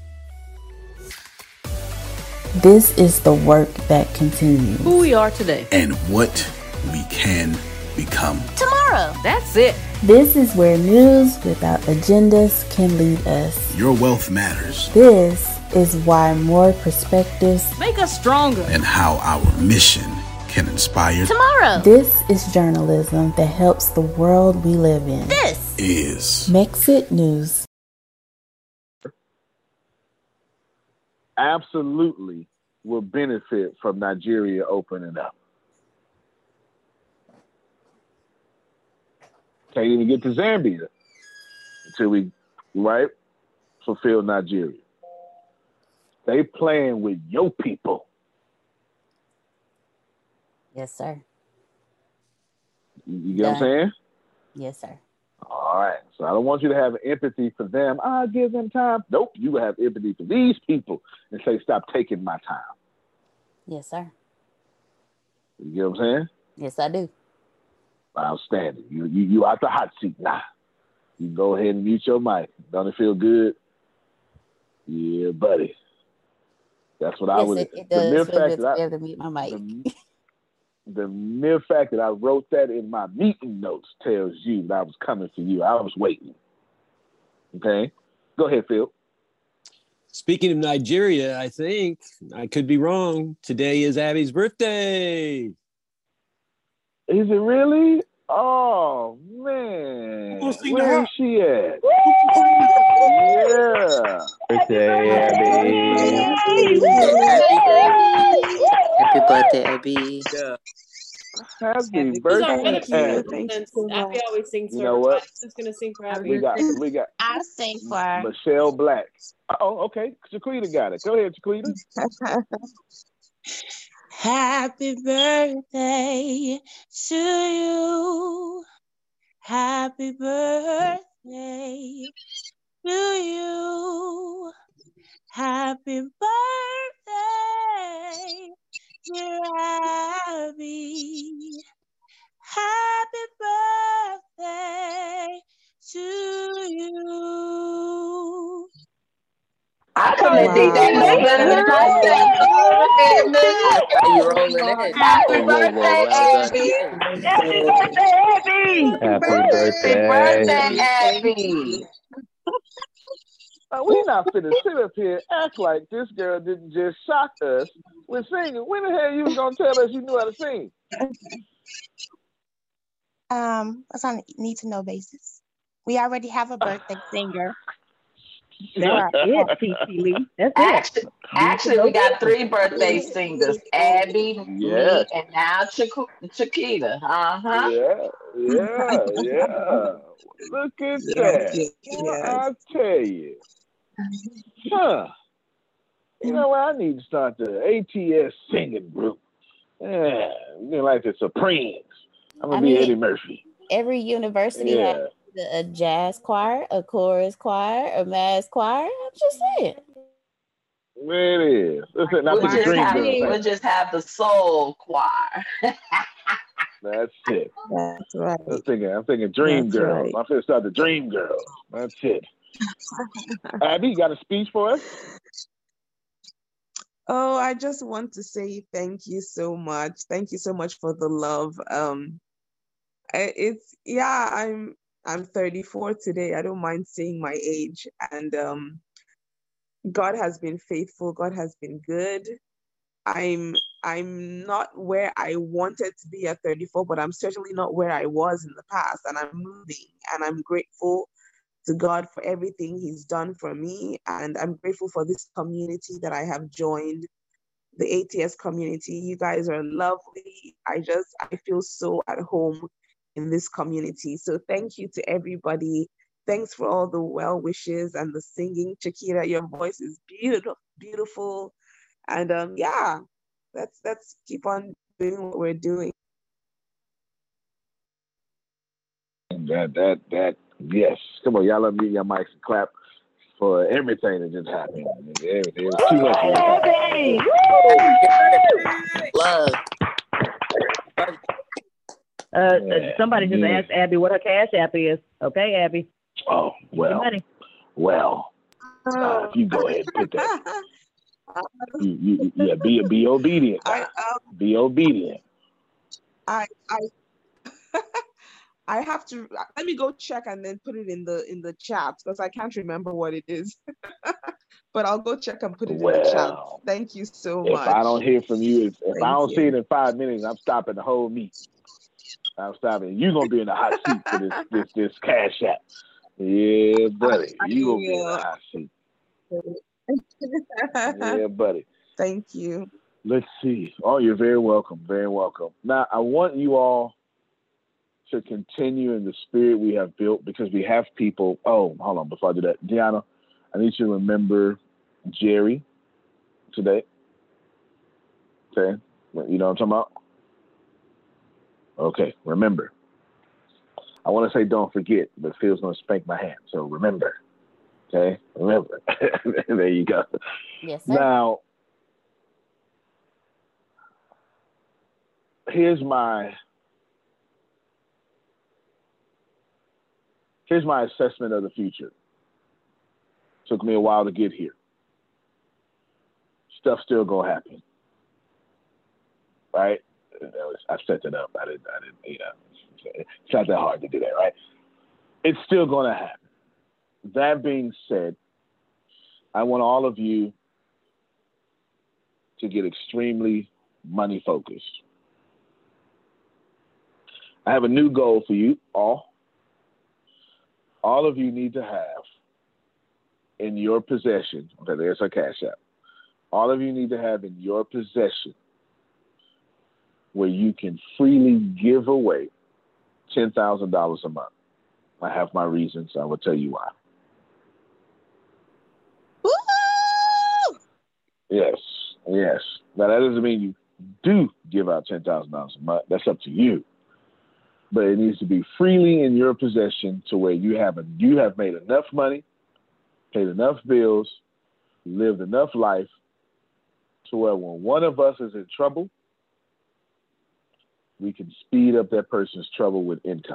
Speaker 5: This is the work that continues.
Speaker 18: Who we are today.
Speaker 19: And what we can become.
Speaker 17: Tomorrow.
Speaker 18: That's it.
Speaker 5: This is where news without agendas can lead us.
Speaker 19: Your wealth matters.
Speaker 5: This is why more perspectives
Speaker 18: make us stronger.
Speaker 19: And how our mission can inspire
Speaker 17: tomorrow.
Speaker 5: This is journalism that helps the world we live in.
Speaker 17: This
Speaker 19: is
Speaker 5: Mexit News.
Speaker 6: Absolutely will benefit from Nigeria opening up. Can't even get to Zambia until we, fulfill Nigeria. They playing with your people.
Speaker 5: Yes, sir.
Speaker 6: You get what I'm saying?
Speaker 5: Yes, sir.
Speaker 6: All right. So I don't want you to have empathy for them. I'll give them time. Nope. You have empathy for these people and say, stop taking my time.
Speaker 5: Yes, sir.
Speaker 6: You get what I'm saying?
Speaker 5: Yes, I do.
Speaker 6: Outstanding. You out the hot seat now. You can go ahead and mute your mic. Don't it feel good? Yeah, buddy. That's what I would.
Speaker 5: It does feel good to be able to mute my mic.
Speaker 6: The mere fact that I wrote that in my meeting notes tells you that I was coming for you. I was waiting. Okay? Go ahead, Phil.
Speaker 8: Speaking of Nigeria, I think, I could be wrong, today is Abby's birthday.
Speaker 6: Is it really? Oh, man. Where is she at? Yeah.
Speaker 13: Birthday, Abby. Happy birthday, Abby.
Speaker 6: Yeah. Happy birthday, Abby.
Speaker 11: Abby always sings for
Speaker 6: You know what?
Speaker 11: I'm just going to sing for Abby.
Speaker 6: We got
Speaker 14: I'll sing for her.
Speaker 6: Michelle Black. Oh, okay. Chiquita got it. Go ahead, Chiquita.
Speaker 14: Happy birthday to you. Happy birthday to you. Happy birthday, dear Abby. Happy birthday to you.
Speaker 20: I couldn't do that.
Speaker 13: You rolling in.
Speaker 20: Happy birthday, Abby. Happy birthday, Abby.
Speaker 13: Happy birthday,
Speaker 20: Abby.
Speaker 6: We not finna sit up here and act like this girl didn't just shock us with singing. When the hell you was gonna tell us you knew how to sing?
Speaker 14: That's on a need to know basis. We already have a birthday singer.
Speaker 10: That's it, TC Lee. That's it.
Speaker 20: Actually, we got 3 birthday singers: Abby, me, and now Chiquita.
Speaker 6: Yeah. Look at that. I'll tell you. Huh. You know what? I need to start the ATS singing group. Yeah, like the Supremes. I'm going to be Eddie Murphy.
Speaker 5: Every university has a jazz choir, a chorus choir, a mass choir. I'm just saying.
Speaker 6: There it is.
Speaker 20: We'll just have the soul choir.
Speaker 6: That's it.
Speaker 14: That's right.
Speaker 6: I'm thinking Dream
Speaker 14: That's
Speaker 6: Girls.
Speaker 14: right.
Speaker 6: I'm going to start the Dream Girls. That's it. Abby, you got a speech for us?
Speaker 21: Oh, I just want to say thank you so much. Thank you so much for the love. I'm 34 today. I don't mind saying my age, and God has been faithful. God has been good. I'm not where I wanted to be at 34, but I'm certainly not where I was in the past, and I'm moving, and I'm grateful to God for everything He's done for me, and I'm grateful for this community that I have joined, the ATS community. You guys are lovely. I feel so at home in this community. So thank you to everybody. Thanks for all the well wishes and the singing. Chiquita, your voice is beautiful, beautiful. And let's keep on doing what we're doing.
Speaker 6: That yes. Come on, y'all, let me your mics and clap for everything that just happened. It was too much.
Speaker 10: Somebody just asked Abby what her Cash App is. Okay, Abby.
Speaker 6: Oh, well. If you go ahead and put that. Be obedient. Be obedient.
Speaker 21: I have to let me go check and then put it in the chat because I can't remember what it is. But I'll go check and put it in the chat. Thank you so much.
Speaker 6: If I don't hear from you, if I don't see it in 5 minutes, I'm stopping the whole meeting. I'm stopping. You're gonna be in the hot seat for this Cash App. Yeah, buddy. You're gonna be in the hot seat. Yeah, buddy.
Speaker 21: Thank you.
Speaker 6: Let's see. Oh, you're very welcome. Very welcome. Now, I want you all to continue in the spirit we have built because we have people. Oh, hold on. Before I do that, Deanna, I need you to remember Jerry today. Okay. You know what I'm talking about? Okay. Remember. I want to say don't forget, but Phil's going to spank my hand. So remember. Okay. Remember. There you go.
Speaker 22: Yes, sir.
Speaker 6: Now, here's my assessment of the future. Took me a while to get here. Stuff's still gonna happen, right? I set it up. I didn't. It's not that hard to do that, right? It's still gonna happen. That being said, I want all of you to get extremely money focused. I have a new goal for you all. All of you need to have in your possession, okay, there's our Cash App. All of you need to have in your possession where you can freely give away $10,000 a month. I have my reasons. I will tell you why.
Speaker 21: Woo!
Speaker 6: Yes. Now, that doesn't mean you do give out $10,000 a month. That's up to you. But it needs to be freely in your possession to where you have made enough money, paid enough bills, lived enough life to where when one of us is in trouble, we can speed up that person's trouble with income.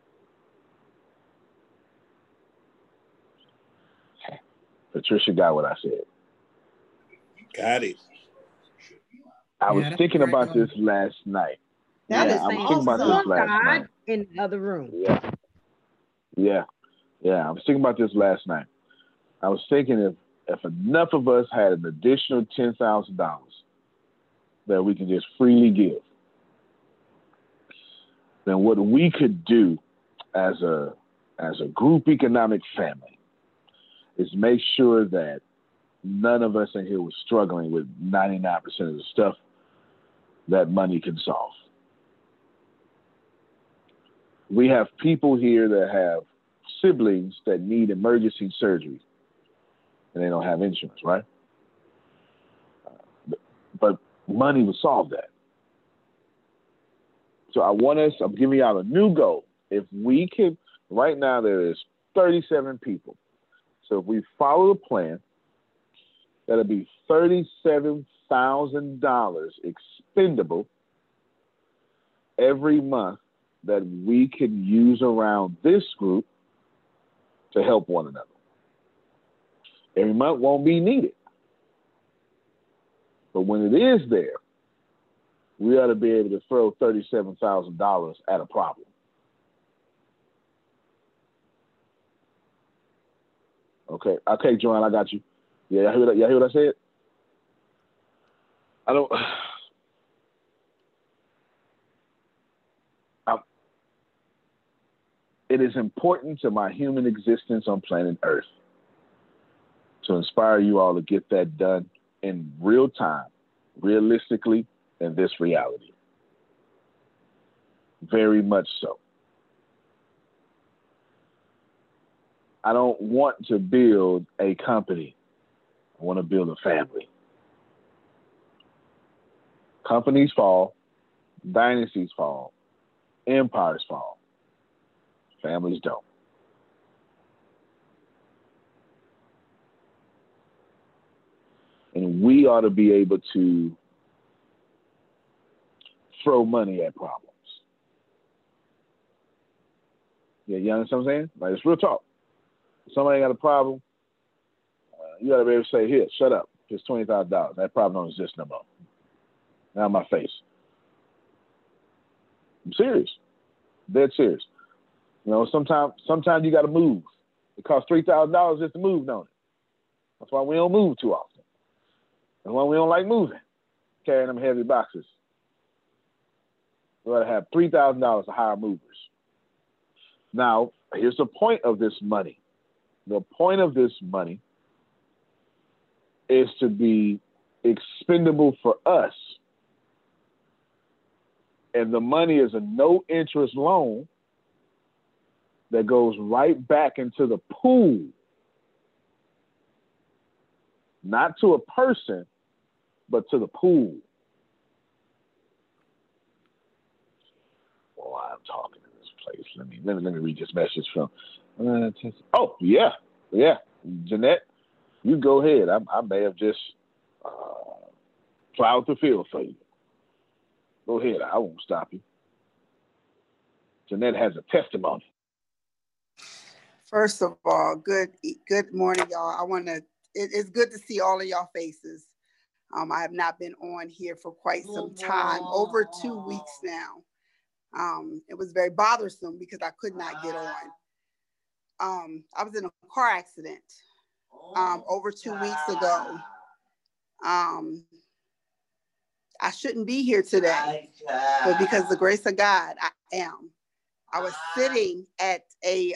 Speaker 6: Patricia got what I said.
Speaker 9: Got it.
Speaker 6: I was thinking about this last night.
Speaker 4: That is
Speaker 6: I was thinking about this last night.
Speaker 4: In the other room.
Speaker 6: Yeah. I was thinking about this last night. I was thinking if enough of us had an additional $10,000 that we can just freely give, then what we could do as a group economic family is make sure that none of us in here was struggling with 99% of the stuff that money can solve. We have people here that have siblings that need emergency surgery and they don't have insurance, right? But money will solve that. So I'm giving y'all a new goal. If we can, right now there is 37 people. So if we follow the plan, that'll be $37,000 expendable every month that we can use around this group to help one another. Every month won't be needed. But when it is there, we ought to be able to throw $37,000 at a problem. Okay, Joanne, I got you. Yeah, y'all hear what I said? It is important to my human existence on planet Earth to inspire you all to get that done in real time, realistically, in this reality. Very much so. I don't want to build a company. I want to build a family. Companies fall, dynasties fall, empires fall. Families don't. And we ought to be able to throw money at problems. Yeah, you understand what I'm saying? Like, it's real talk. If somebody got a problem, you got to be able to say, here, shut up. It's $20,000. That problem don't exist no more. Now in my face. I'm serious. Dead serious. You know, sometimes you got to move. It costs $3,000 just to move, don't it? That's why we don't move too often. That's why we don't like moving, carrying them heavy boxes. We ought to have $3,000 to hire movers. Now, here's the point of this money. The point of this money is to be expendable for us. And the money is a no-interest loan that goes right back into the pool. Not to a person, but to the pool. Oh, I'm talking in this place. Let me read this message from. Oh, yeah. Jeanette, you go ahead. I may have just plowed the field for you. Go ahead. I won't stop you. Jeanette has a testimony.
Speaker 1: First of all, good morning, y'all. It's good to see all of y'all faces. I have not been on here for quite some time, over 2 weeks now. It was very bothersome because I could not get on. I was in a car accident over 2 weeks ago. I shouldn't be here today, but because of the grace of God, I am. I was sitting at a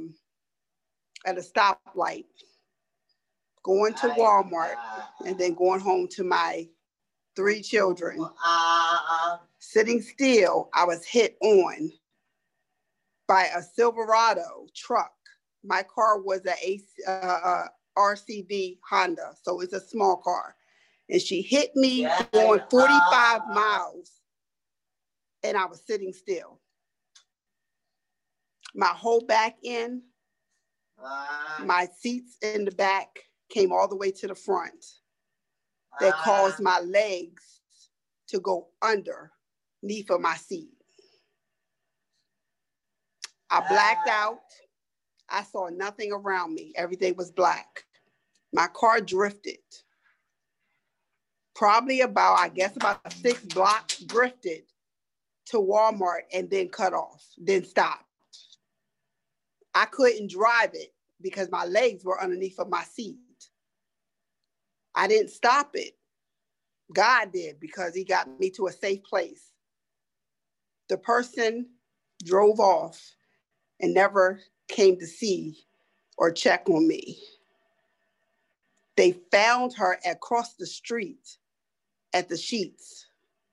Speaker 1: stoplight, going to Walmart, and then going home to my 3 children. Sitting still, I was hit on by a Silverado truck. My car was a RCV Honda, so it's a small car. And she hit me going 45 miles, and I was sitting still. My whole back end, my seats in the back came all the way to the front. That caused my legs to go underneath of my seat. I blacked out. I saw nothing around me. Everything was black. My car drifted. Probably about 6 blocks, drifted to Walmart and then cut off, then stopped. I couldn't drive it because my legs were underneath of my seat. I didn't stop it. God did, because he got me to a safe place. The person drove off and never came to see or check on me. They found her across the street at the Sheets.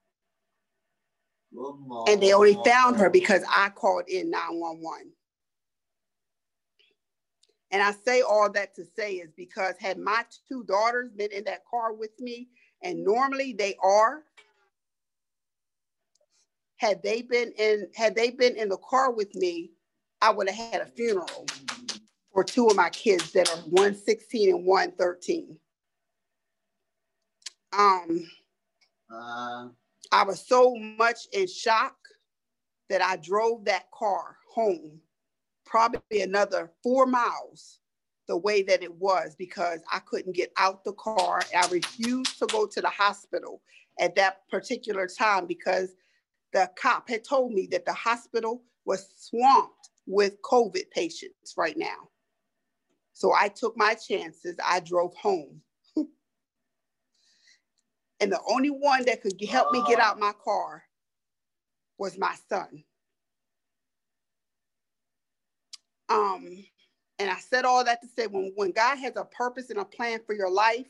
Speaker 1: And they only found her because I called in 911. And I say all that to say is because had my 2 daughters been in that car with me, and normally they are, had they been in the car with me, I would have had a funeral for 2 of my kids that are one 16 and one 13. I was so much in shock that I drove that car home, probably another 4 miles. the way that it was because I couldn't get out the car. I refused to go to the hospital at that particular time because the cop had told me that the hospital was swamped with COVID patients right now. So I took my chances. I drove home. And the only one that could help me get out my car was my son. And I said all that to say, when God has a purpose and a plan for your life,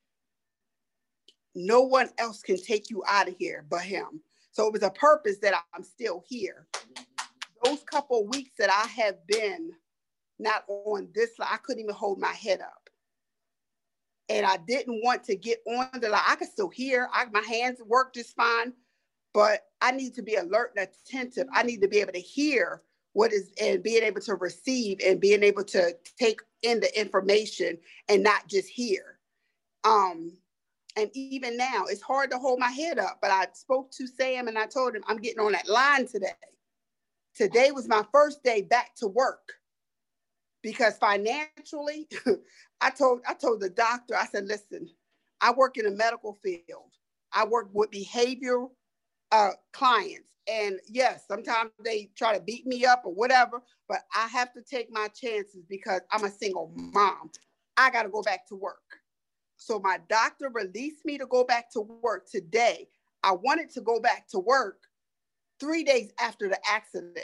Speaker 1: no one else can take you out of here but him. So it was a purpose that I'm still here. Those couple of weeks that I have been not on this line, I couldn't even hold my head up. And I didn't want to get on the line. I could still hear, my hands work just fine, but I need to be alert and attentive. I need to be able to hear what is, and being able to receive and being able to take in the information and not just hear. And even now, it's hard to hold my head up, but I spoke to Sam and I told him I'm getting on that line today. Today was my first day back to work because financially, I told the doctor, I said, listen, I work in a medical field. I work with behavioral clients. And yes, sometimes they try to beat me up or whatever, but I have to take my chances because I'm a single mom. I got to go back to work. So my doctor released me to go back to work today. I wanted to go back to work 3 days after the accident.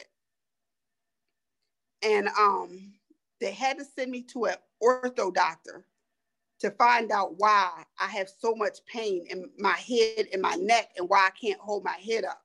Speaker 1: And they had to send me to an ortho doctor to find out why I have so much pain in my head and my neck and why I can't hold my head up.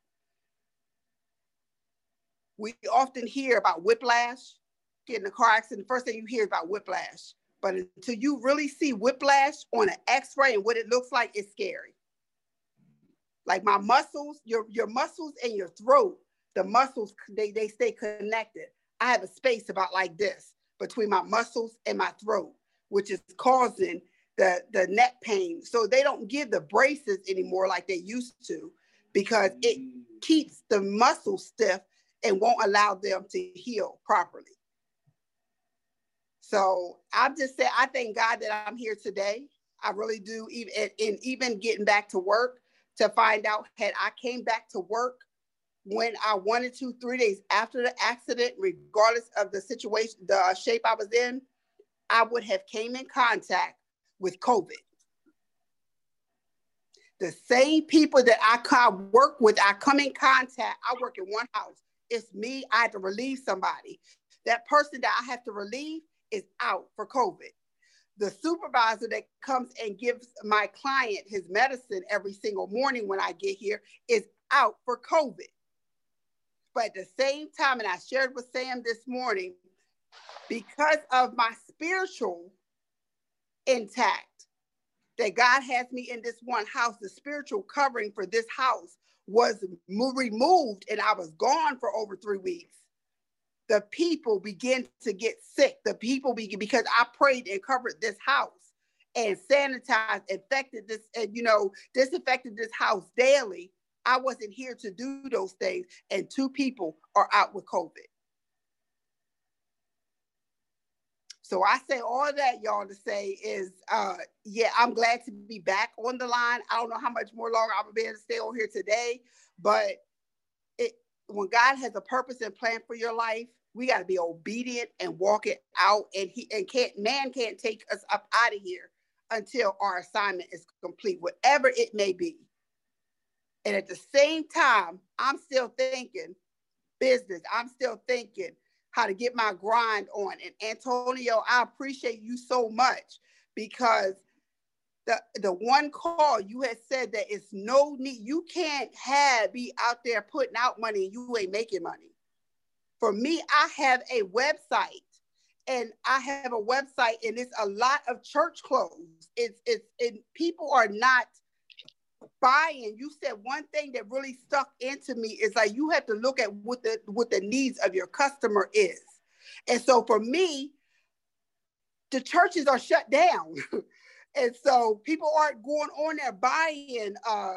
Speaker 1: We often hear about whiplash, getting in a car accident. The first thing you hear about whiplash. But until you really see whiplash on an x-ray and what it looks like, it's scary. Like my muscles, your muscles and your throat, the muscles, they stay connected. I have a space about like this between my muscles and my throat, which is causing the neck pain. So they don't give the braces anymore like they used to because it keeps the muscles stiff and won't allow them to heal properly. So I'm just saying, I thank God that I'm here today. I really do. Even getting back to work to find out, had I came back to work when I wanted to 3 days after the accident, regardless of the situation, the shape I was in, I would have came in contact with COVID. The same people that I work with, I come in contact, I work in one house. It's me, I had to relieve somebody. That person that I have to relieve is out for COVID. The supervisor that comes and gives my client his medicine every single morning when I get here is out for COVID. But at the same time, and I shared with Sam this morning, because of my spiritual intact, that God has me in this one house, the spiritual covering for this house was removed and I was gone for over 3 weeks. The people begin to get sick. The people because I prayed and covered this house and sanitized, infected this, and disinfected this house daily. I wasn't here to do those things, and 2 people are out with COVID. So I say all that, y'all, to say is, yeah, I'm glad to be back on the line. I don't know how much more longer I'm gonna be able to stay on here today, but when God has a purpose and plan for your life, we got to be obedient and walk it out. And man can't take us up out of here until our assignment is complete, whatever it may be. And at the same time, I'm still thinking business. I'm still thinking how to get my grind on. And Antonio, I appreciate you so much because the one call you had said that it's no need, you can't be out there putting out money and you ain't making money. For me, I have a website and it's a lot of church clothes. People are not buying. You said one thing that really stuck into me is like, you have to look at what the needs of your customer is. And so for me, the churches are shut down. And so people aren't going on there buying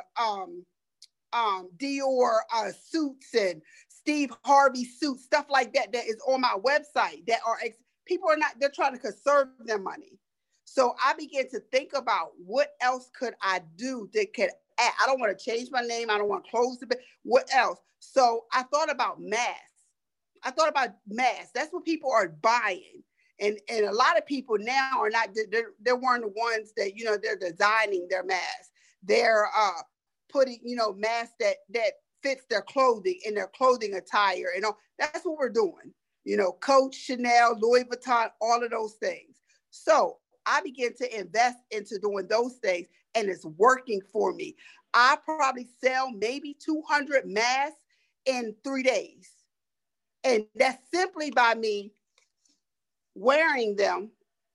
Speaker 1: Dior suits and Steve Harvey suits, stuff like that is on my website that are people are not, they're trying to conserve their money. So I began to think about what else could I do that could add. I don't want to change my name. I don't want to close the business. What else? So I thought about masks. That's what people are buying. And a lot of people now are not, they're one of the ones that, you know, they're designing their masks. They're putting, you know, masks that fits their clothing and their clothing attire. And all. That's what we're doing. You know, Coach, Chanel, Louis Vuitton, all of those things. So I began to invest into doing those things, and it's working for me. I probably sell maybe 200 masks in 3 days. And that's simply by me wearing them,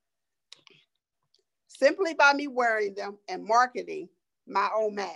Speaker 1: and marketing my own mask.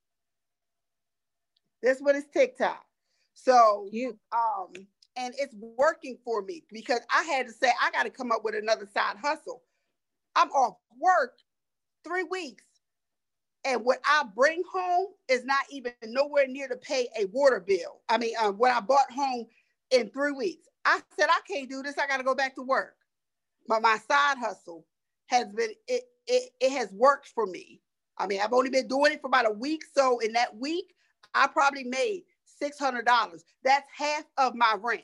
Speaker 1: This one is TikTok. So, and it's working for me because I had to say, I got to come up with another side hustle. I'm off work 3 weeks. And what I bring home is not even nowhere near to pay a water bill. I mean, what I bought home in 3 weeks. I said, I can't do this. I got to go back to work. But my side hustle has been, it has worked for me. I mean, I've only been doing it for about a week. So in that week, I probably made $600. That's half of my rent.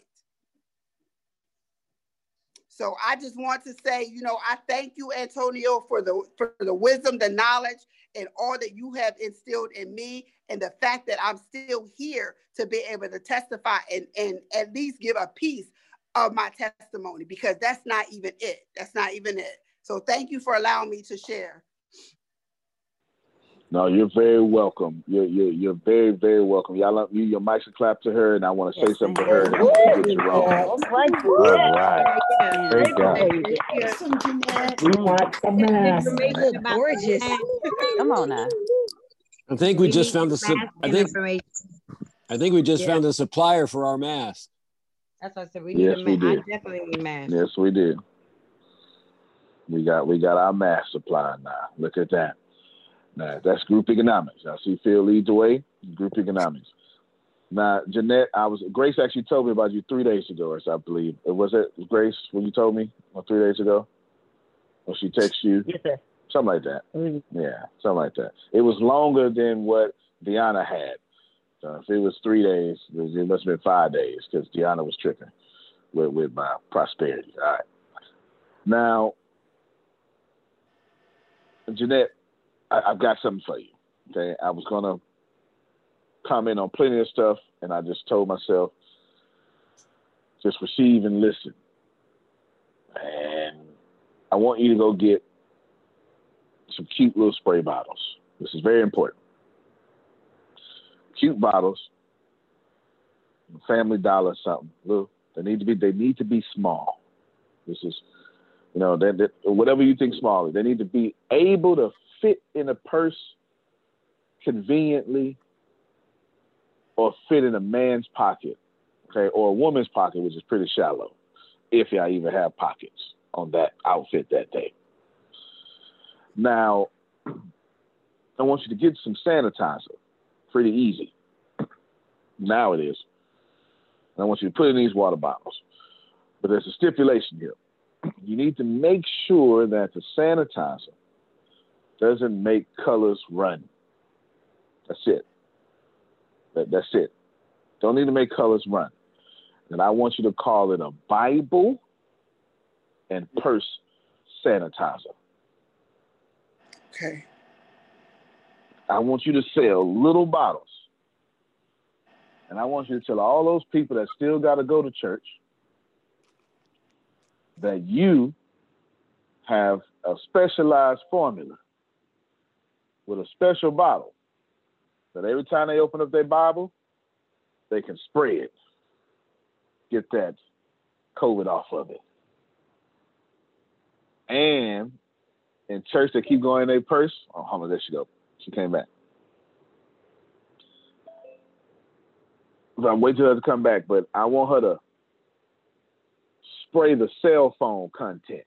Speaker 1: So I just want to say, you know, I thank you, Antonio, for the wisdom, the knowledge, and all that you have instilled in me, and the fact that I'm still here to be able to testify and at least give a piece of my testimony, because that's not even it. That's not even it. So thank you for allowing me to share.
Speaker 6: No, you're very welcome. You're very, very welcome. Y'all, your mics are clap to her, and I want to say something to her. And I'm going to get you wrong.
Speaker 2: All right. Great job.
Speaker 22: We want some masks.
Speaker 5: Gorgeous. Come on now.
Speaker 8: I think we just found I think we just found a supplier for our mask.
Speaker 4: That's what I said. We need a mask. I definitely need masks.
Speaker 6: Yes, we did. We got our mask supply now. Look at that. Now, that's group economics. I see Phil leads the way. Group economics. Now, Jeanette, Grace actually told me about you 3 days ago, as I believe. Was it Grace when you told me 3 days ago? Or she texted you?
Speaker 10: Yes, sir.
Speaker 6: Something like that.
Speaker 10: Mm-hmm.
Speaker 6: Yeah, something like that. It was longer than what Deanna had. So if it was 3 days, it must have been 5 days, because Deanna was tripping with my prosperity. All right. Now, Jeanette, I've got something for you. Okay, I was gonna comment on plenty of stuff, and I just told myself, just receive and listen. And I want you to go get some cute little spray bottles. This is very important. Cute bottles, Family Dollar or something. Look, they need to be small. This is, you know, whatever you think small is. They need to be able to fit in a purse conveniently, or fit in a man's pocket, okay, or a woman's pocket, which is pretty shallow, if y'all even have pockets on that outfit that day. Now, I want you to get some sanitizer. Pretty easy. Now it is. And I want you to put it in these water bottles. But there's a stipulation here. You need to make sure that the sanitizer doesn't make colors run. That's it. That's it. Don't need to make colors run. And I want you to call it a Bible and purse sanitizer.
Speaker 1: Okay.
Speaker 6: I want you to sell little bottles. And I want you to tell all those people that still got to go to church that you have a specialized formula with a special bottle that every time they open up their Bible, they can spray it, get that COVID off of it. And in church, they keep going in their purse. Oh, hold on, there she go. She came back. I'm waiting for her to come back, but I want her to spray the cell phone content.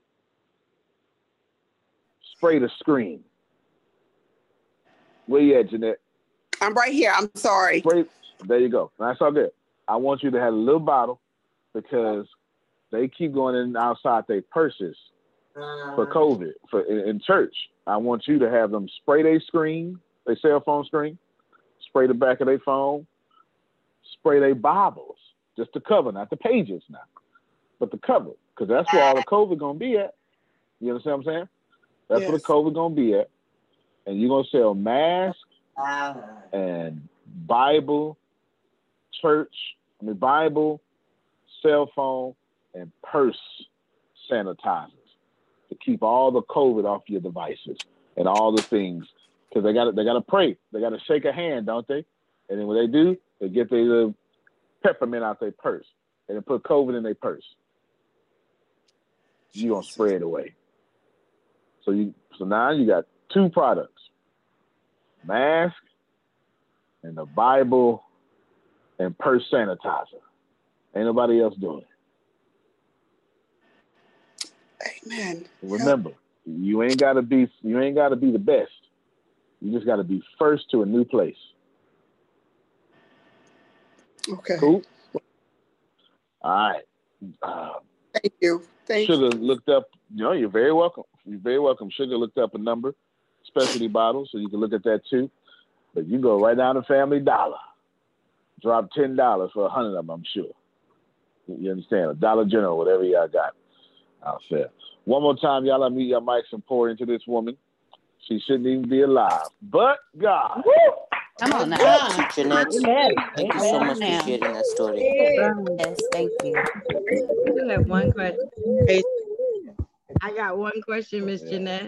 Speaker 6: Spray the screen. Where you at, Jeanette?
Speaker 1: I'm right here. I'm sorry.
Speaker 6: Spray, there you go. That's all good. I want you to have a little bottle, because they keep going in outside their purses for COVID in church. I want you to have them spray their screen, their cell phone screen, spray the back of their phone, spray their Bibles, just the cover, not the pages now, but the cover, because that's where all the COVID gonna be at. You understand what I'm saying? That's where the COVID gonna be at, and you're gonna sell masks and Bible, Bible, cell phone, and purse sanitizers to keep all the COVID off your devices and all the things, because they gotta pray, they gotta shake a hand, don't they? And then when they do, they get their little peppermint out their purse and then put COVID in their purse. You gonna spray it away. So now you got 2 products: mask and the Bible and purse sanitizer. Ain't nobody else doing it.
Speaker 1: Amen.
Speaker 6: Remember, you ain't gotta be the best. You just gotta be first to a new place.
Speaker 1: Okay.
Speaker 6: Cool. All right.
Speaker 1: Thank you.
Speaker 6: Sugar looked up. You're very welcome. You're very welcome. Sugar looked up a number, specialty bottles, so you can look at that too. But you go right down to Family Dollar, drop $10 for 100 of them. I'm sure. You understand? Dollar General, whatever y'all got out there. One more time, y'all. Let me your mics and pour into this woman. She shouldn't even be alive, but God.
Speaker 5: Woo! Come on now, Jeanette. Thank you so much for sharing that story. Yes, thank you.
Speaker 4: I do have one question. I got one question, Miss Jeanette.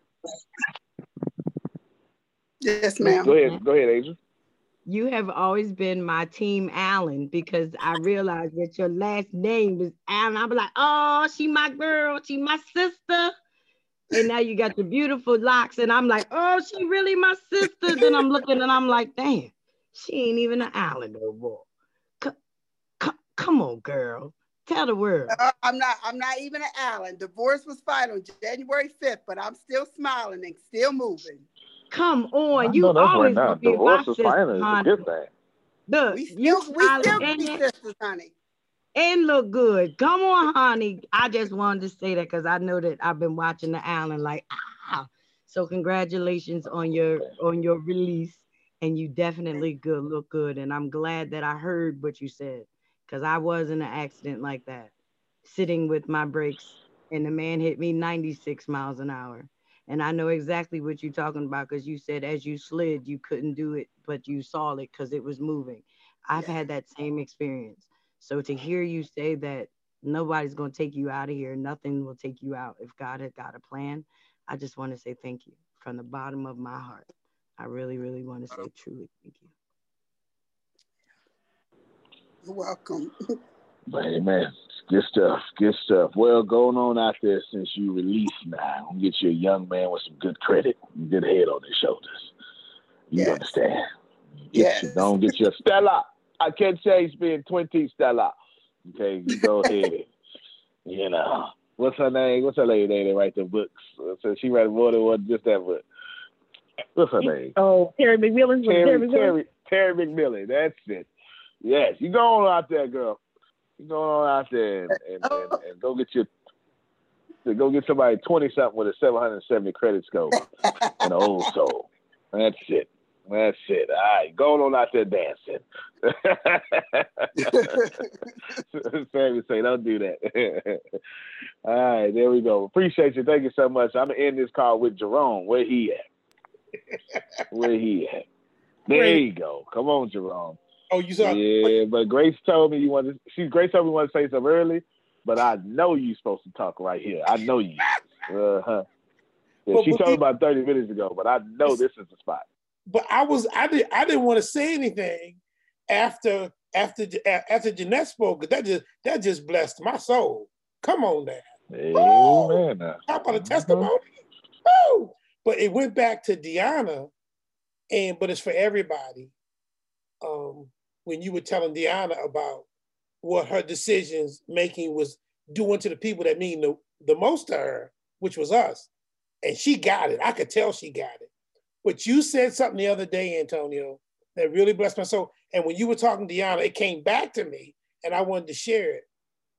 Speaker 1: Yes, ma'am.
Speaker 6: Go ahead, Adrian.
Speaker 4: You have always been my team Allen, because I realized that your last name was Allen. I'll be like, oh, she my girl, she my sister. And now you got the beautiful locks, and I'm like, oh, she really my sister. Then I'm looking and I'm like, damn, she ain't even an Allen no more. Come on, girl. Tell the world.
Speaker 1: I'm not even an Allen. Divorce was filed on January 5th, but I'm still smiling and still moving.
Speaker 4: Come on, you always gonna be my sister, honey. Look,
Speaker 1: we still be sisters, honey.
Speaker 4: And look good. Come on, honey. I just wanted to say that because I know that I've been watching the Allen like, So congratulations on your release, and you definitely look good. And I'm glad that I heard what you said, because I was in an accident like that, sitting with my brakes, and the man hit me 96 miles an hour. And I know exactly what you're talking about, because you said as you slid, you couldn't do it, but you saw it because it was moving. I've had that same experience. So to hear you say that nobody's going to take you out of here, nothing will take you out if God had got a plan, I just want to say thank you from the bottom of my heart. I really, really want to say truly thank you.
Speaker 1: You're welcome.
Speaker 6: Man, good stuff. Well, going on out there since you released now, get you a young man with some good credit and good head on his shoulders. You understand? Don't get you a Stella. I can't say it's being 20 Stella. Okay, you go ahead. You know, what's her name? What's her lady name that write the books? So she write more than one, just that book. What's her name?
Speaker 10: Oh, Terry McMillan.
Speaker 6: Terry McMillan. That's it. Yes, you go on out there, girl. You go on out there and go get somebody 20-something with a 770 credit score and an old soul. That's it. All right, going on out there dancing. Sammy say, don't do that. All right, there we go. Appreciate you. Thank you so much. I'm going to end this call with Jerome. Where he at? There you go. Come on, Jerome.
Speaker 9: Oh, you saw?
Speaker 6: Yeah, but Grace told me Grace told me you want to say something early, but I know you're supposed to talk right here. I know you. Yeah, she told me about 30 minutes ago, but I know this is the spot.
Speaker 9: But I didn't want to say anything after Jeanette spoke. That just blessed my soul. Come on now.
Speaker 6: Amen.
Speaker 9: How about a testimony? Woo! But it went back to Deanna, but it's for everybody. When you were telling Deanna about what her decisions making was doing to the people that mean the most to her, which was us. And she got it. I could tell she got it. But you said something the other day, Antonio, that really blessed my soul. And when you were talking to Deanna, it came back to me and I wanted to share it.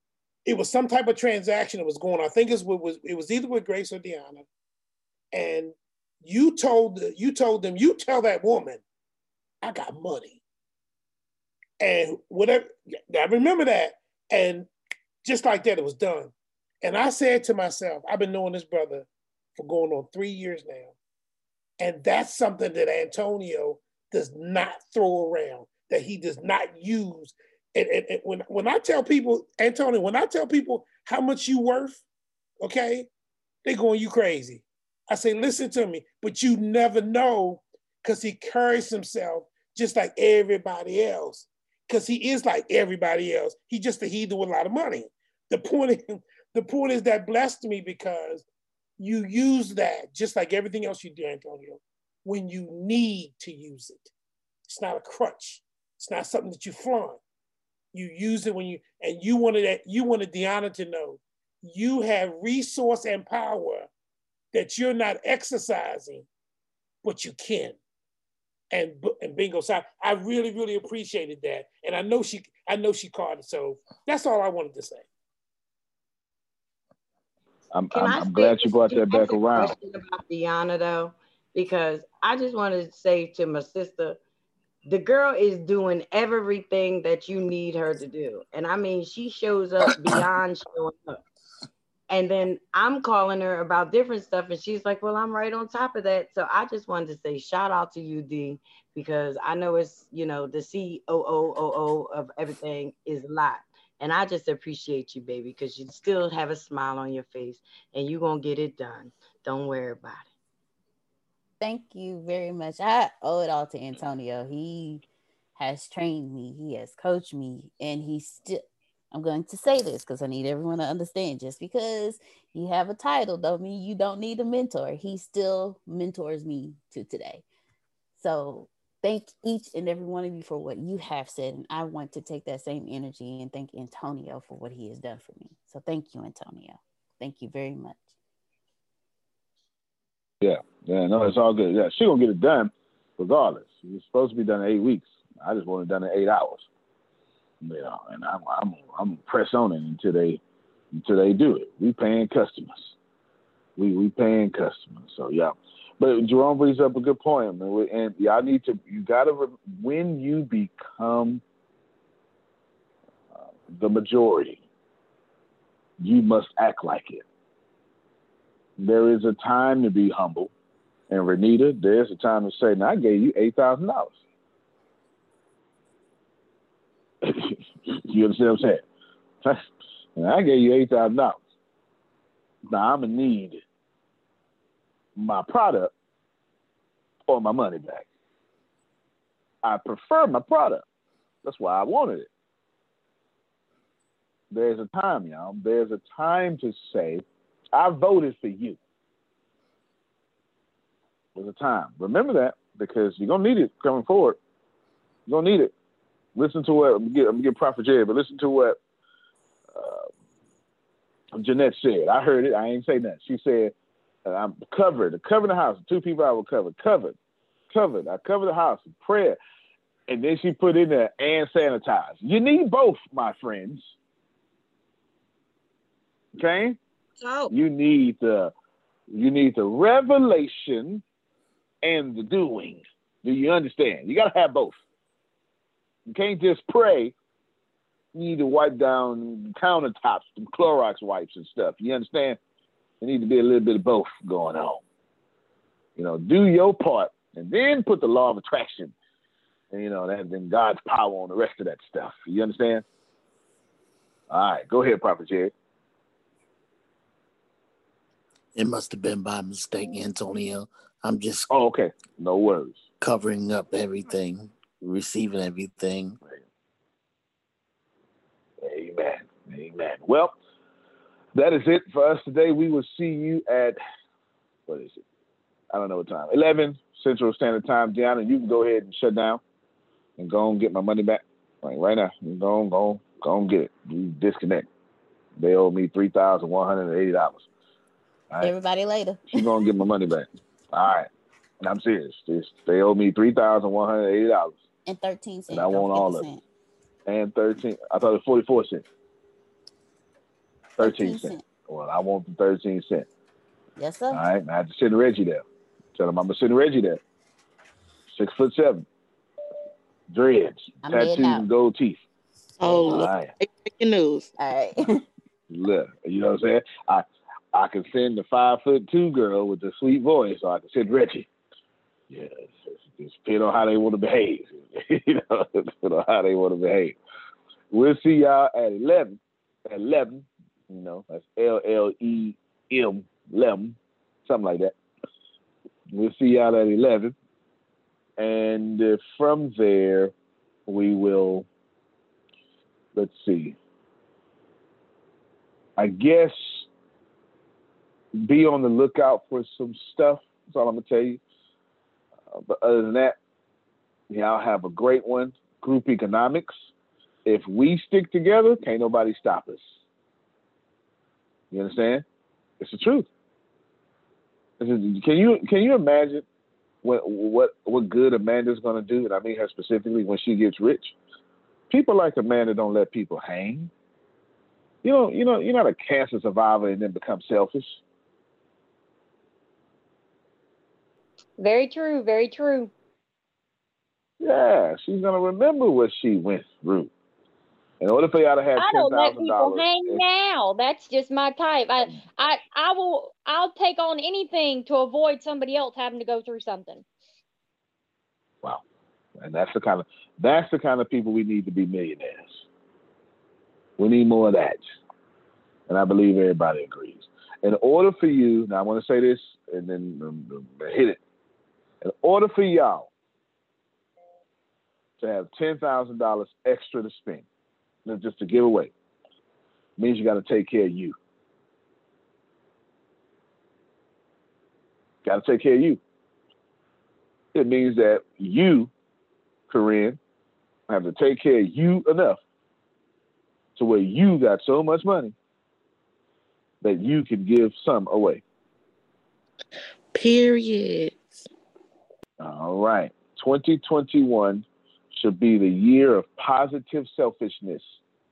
Speaker 9: it was some type of transaction that was going on. I think it was either with Grace or Deanna. And you told them, you tell that woman, I got money. And whatever, I remember that. And just like that, it was done. And I said to myself, I've been knowing this brother for going on 3 years now. And that's something that Antonio does not throw around, that he does not use. And when I tell people, Antonio, when I tell people how much you worth, okay, they going, you crazy. I say, listen to me, but you never know, because he carries himself just like everybody else, because he is like everybody else. He's just a heathen with a lot of money. The point is that blessed me because you use that just like everything else you do, Antonio, when you need to use it. It's not a crutch. It's not something that you flaunt. You use it when you wanted Deanna to know you have resource and power that you're not exercising, but you can. And bingo, so I really, really appreciated that. And I know she caught it. So that's all I wanted to say.
Speaker 6: I'm glad you brought that back around.
Speaker 4: Question about Deanna though, because I just want to say to my sister, the girl is doing everything that you need her to do. And I mean, she shows up beyond showing up. And then I'm calling her about different stuff. And she's like, well, I'm right on top of that. So I just wanted to say shout out to you, D, because I know it's, the COO of everything is a lot. And I just appreciate you, baby, because you still have a smile on your face and you're going to get it done. Don't worry about it.
Speaker 5: Thank you very much. I owe it all to Antonio. He has trained me. He has coached me. And he still, I'm going to say this because I need everyone to understand, just because you have a title don't mean you don't need a mentor. He still mentors me to today. So thank each and every one of you for what you have said. And I want to take that same energy and thank Antonio for what he has done for me. So thank you, Antonio. Thank you very much.
Speaker 6: Yeah, no, it's all good. Yeah, she's gonna get it done regardless. It's supposed to be done in 8 weeks. I just want it done in 8 hours. And I'm press on it until they do it. We paying customers. We paying customers. So yeah. But Jerome brings up a good point, man. And y'all when you become the majority, you must act like it. There is a time to be humble. And Renita, there's a time to say, now I gave you $8,000. You understand what I'm saying? And I gave you $8,000. Now I'm going to need my product or my money back. I prefer my product. That's why I wanted it. There's a time, y'all. There's a time to say, I voted for you. There's a time. Remember that, because you're going to need it coming forward. You're going to need it. Listen to what, I'm going to get Prophet Jerry, but listen to what Jeanette said. I heard it. I ain't say nothing. She said, I'm covered. Covering the house. 2 people I will cover. Covered. I cover the house in prayer. And then she put in there, and sanitize. You need both, my friends. Okay? Oh. You need the revelation and the doing. Do you understand? You got to have both. You can't just pray. You need to wipe down countertops, some Clorox wipes and stuff. You understand? There need to be a little bit of both going on. Do your part, and then put the law of attraction, and then God's power on the rest of that stuff. You understand? All right, go ahead, Prophet Jerry.
Speaker 3: It must have been by mistake, Antonio. I'm just
Speaker 6: okay. No worries.
Speaker 3: Covering up everything, receiving everything.
Speaker 6: Amen. Well, that is it for us today. We will see you at, what is it? I don't know what time. 11 Central Standard Time. Deanna, you can go ahead and shut down and go and get my money back. Right now. Go and get it. You disconnect. They owe me $3,180. Right.
Speaker 5: Everybody later.
Speaker 6: She's going to get my money back. All right. And I'm serious. They owe me $3,180.
Speaker 5: And 13 cents.
Speaker 6: And I want all of it. And 13. I thought it was 44 cents. 13 cents. Well, I want the 13 cents.
Speaker 7: Yes, sir.
Speaker 6: All right. I had to send Reggie there. Tell him I'm going to send Reggie there. 6'7", dreads, tattoos, and gold teeth.
Speaker 7: Oh,
Speaker 6: all
Speaker 7: look.
Speaker 6: right.
Speaker 7: Breaking news. All right.
Speaker 6: Look, you know what I'm saying? I can send the 5'2" girl with the sweet voice, or I can send Reggie. Yeah, it's depending on how they want to behave. You know, depending on how they want to behave. We'll see y'all at 11. At 11, you know, that's LLEM, lem, something like that. We'll see y'all at 11. And from there, we will, let's see, I guess, be on the lookout for some stuff. That's all I'm going to tell you. But other than that, y'all have a great one. Group economics. If we stick together, can't nobody stop us. You understand? It's the truth. Can you imagine what good Amanda's going to do? And I mean her specifically when she gets rich. People like Amanda don't let people hang. You're not a cancer survivor and then become selfish.
Speaker 12: Very true. Very true.
Speaker 6: Yeah, she's gonna remember what she went through. In order for y'all to have
Speaker 12: I don't let
Speaker 6: $10,000,
Speaker 12: people hang now. That's just my type. I'll take on anything to avoid somebody else having to go through something.
Speaker 6: Wow. And that's the kind of people we need to be millionaires. We need more of that. And I believe everybody agrees. In order for you, now I want to say this and then hit it. In order for y'all to have $10,000 extra to spend, just to give away, means you got to take care of you. Got to take care of you. It means that you, Corinne, have to take care of you enough to where you got so much money that you can give some away.
Speaker 7: Period.
Speaker 6: All right. 2021 should be the year of positive selfishness.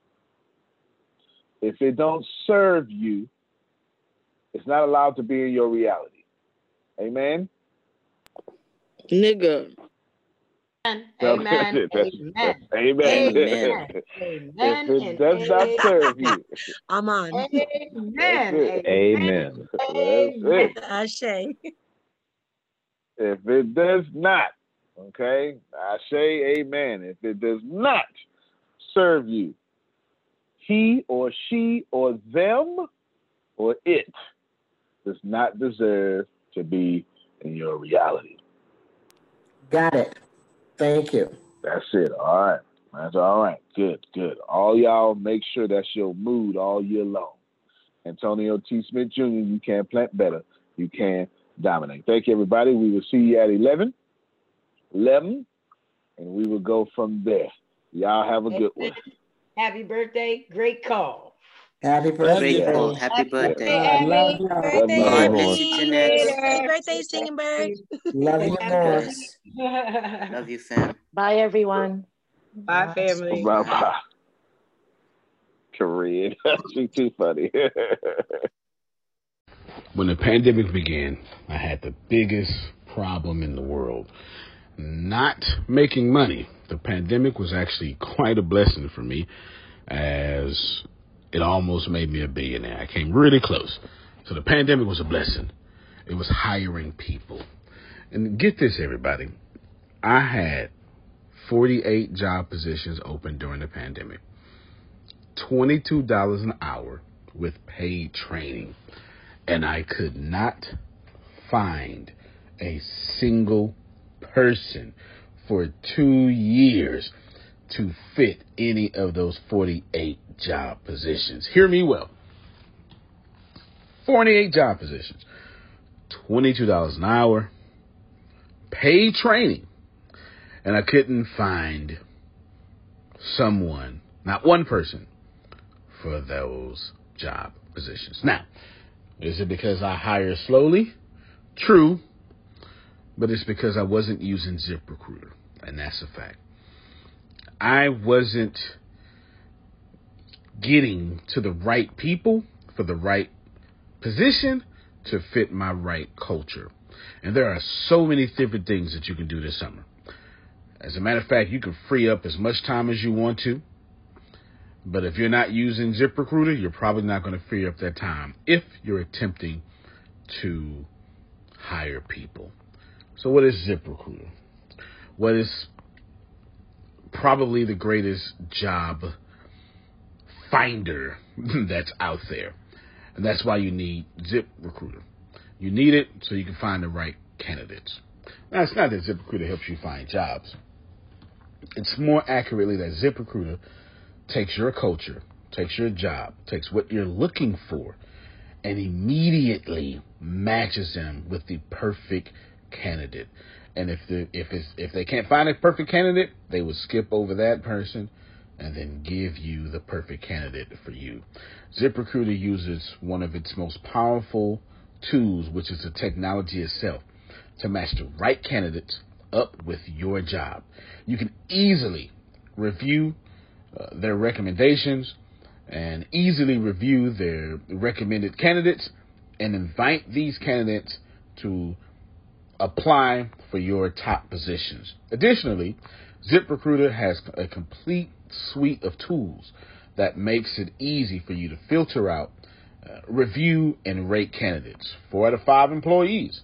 Speaker 6: If it don't serve you, it's not allowed to be in your reality. Amen?
Speaker 7: Nigga.
Speaker 4: Amen.
Speaker 6: Amen.
Speaker 4: Amen.
Speaker 6: Amen. If it does not serve you.
Speaker 23: I'm on.
Speaker 4: Amen.
Speaker 2: Amen.
Speaker 6: That's it.
Speaker 23: Ashe.
Speaker 6: If it does not, okay, I say amen. If it does not serve you, he or she or them or it does not deserve to be in your reality.
Speaker 24: Got it. Thank you.
Speaker 6: That's it. All right. That's all right. Good, good. All y'all make sure that's your mood all year long. Antonio T. Smith Jr., you can plant better. You can dominate. Thank you, everybody. We will see you at 11, and we will go from there. Y'all have a good one.
Speaker 4: Happy birthday. Great call.
Speaker 24: Happy birthday.
Speaker 13: Great call. Happy birthday.
Speaker 24: Love you.
Speaker 13: God bless you, Jeanette.
Speaker 23: Happy birthday, Singing Bird.
Speaker 24: Love you more.
Speaker 13: Love you, fam.
Speaker 12: Bye, everyone.
Speaker 4: Bye, family.
Speaker 6: Bye-bye. Korean. She's too funny.
Speaker 19: When the pandemic began, I had the biggest problem in the world. Not making money. The pandemic was actually quite a blessing for me, as it almost made me a billionaire. I came really close. So the pandemic was a blessing. It was hiring people. And get this, everybody. I had 48 job positions open during the pandemic. $22 an hour with paid training. And I could not find a single person for 2 years to fit any of those 48 job positions. Hear me well. 48 job positions, $22 an hour, paid training, and I couldn't find someone, not one person, for those job positions. Now, is it because I hire slowly? True, but it's because I wasn't using ZipRecruiter, and that's a fact. I wasn't getting to the right people for the right position to fit my right culture. And there are so many different things that you can do this summer. As a matter of fact, you can free up as much time as you want to. But if you're not using ZipRecruiter, you're probably not going to free up that time if you're attempting to hire people. So what is ZipRecruiter? What is probably the greatest job finder that's out there. And that's why you need ZipRecruiter. You need it so you can find the right candidates. Now, it's not that ZipRecruiter helps you find jobs. It's more accurately that ZipRecruiter takes your culture, takes your job, takes what you're looking for, and immediately matches them with the perfect candidate. And if they can't find a perfect candidate, they will skip over that person and then give you the perfect candidate for you. ZipRecruiter uses one of its most powerful tools, which is the technology itself, to match the right candidates up with your job. You can easily review their recommendations and easily review their recommended candidates and invite these candidates to apply for your top positions. Additionally, ZipRecruiter has a complete suite of tools that makes it easy for you to filter out, review, and rate candidates. 4 out of 5 employees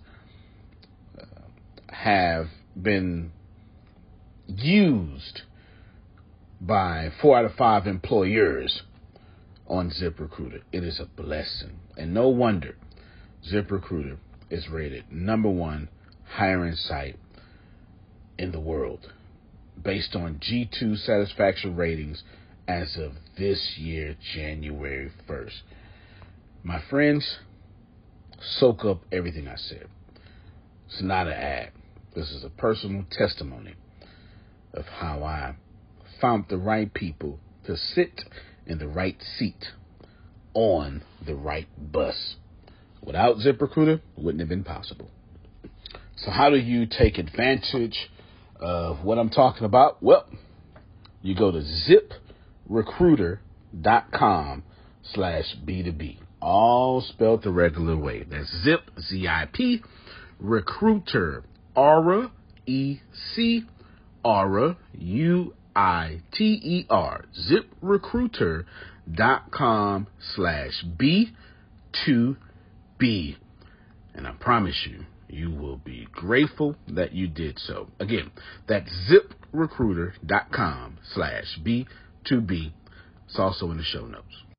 Speaker 19: have been used by 4 out of 5 employers on ZipRecruiter. It is a blessing. And no wonder ZipRecruiter is rated #1 hiring site in the world based on G2 satisfaction ratings as of this year, January 1st. My friends, soak up everything I said. It's not an ad. This is a personal testimony of how I found the right people to sit in the right seat on the right bus. Without ZipRecruiter, it wouldn't have been possible. So how do you take advantage of what I'm talking about? Well, you go to ZipRecruiter.com/B2B. All spelled the regular way. That's Zip, Z-I-P, Recruiter, Aura, E-C, Aura, U-I-T-E-R. ZipRecruiter.com/B2B. And I promise you, you will be grateful that you did so. Again, that's ZipRecruiter.com/B2B. It's also in the show notes.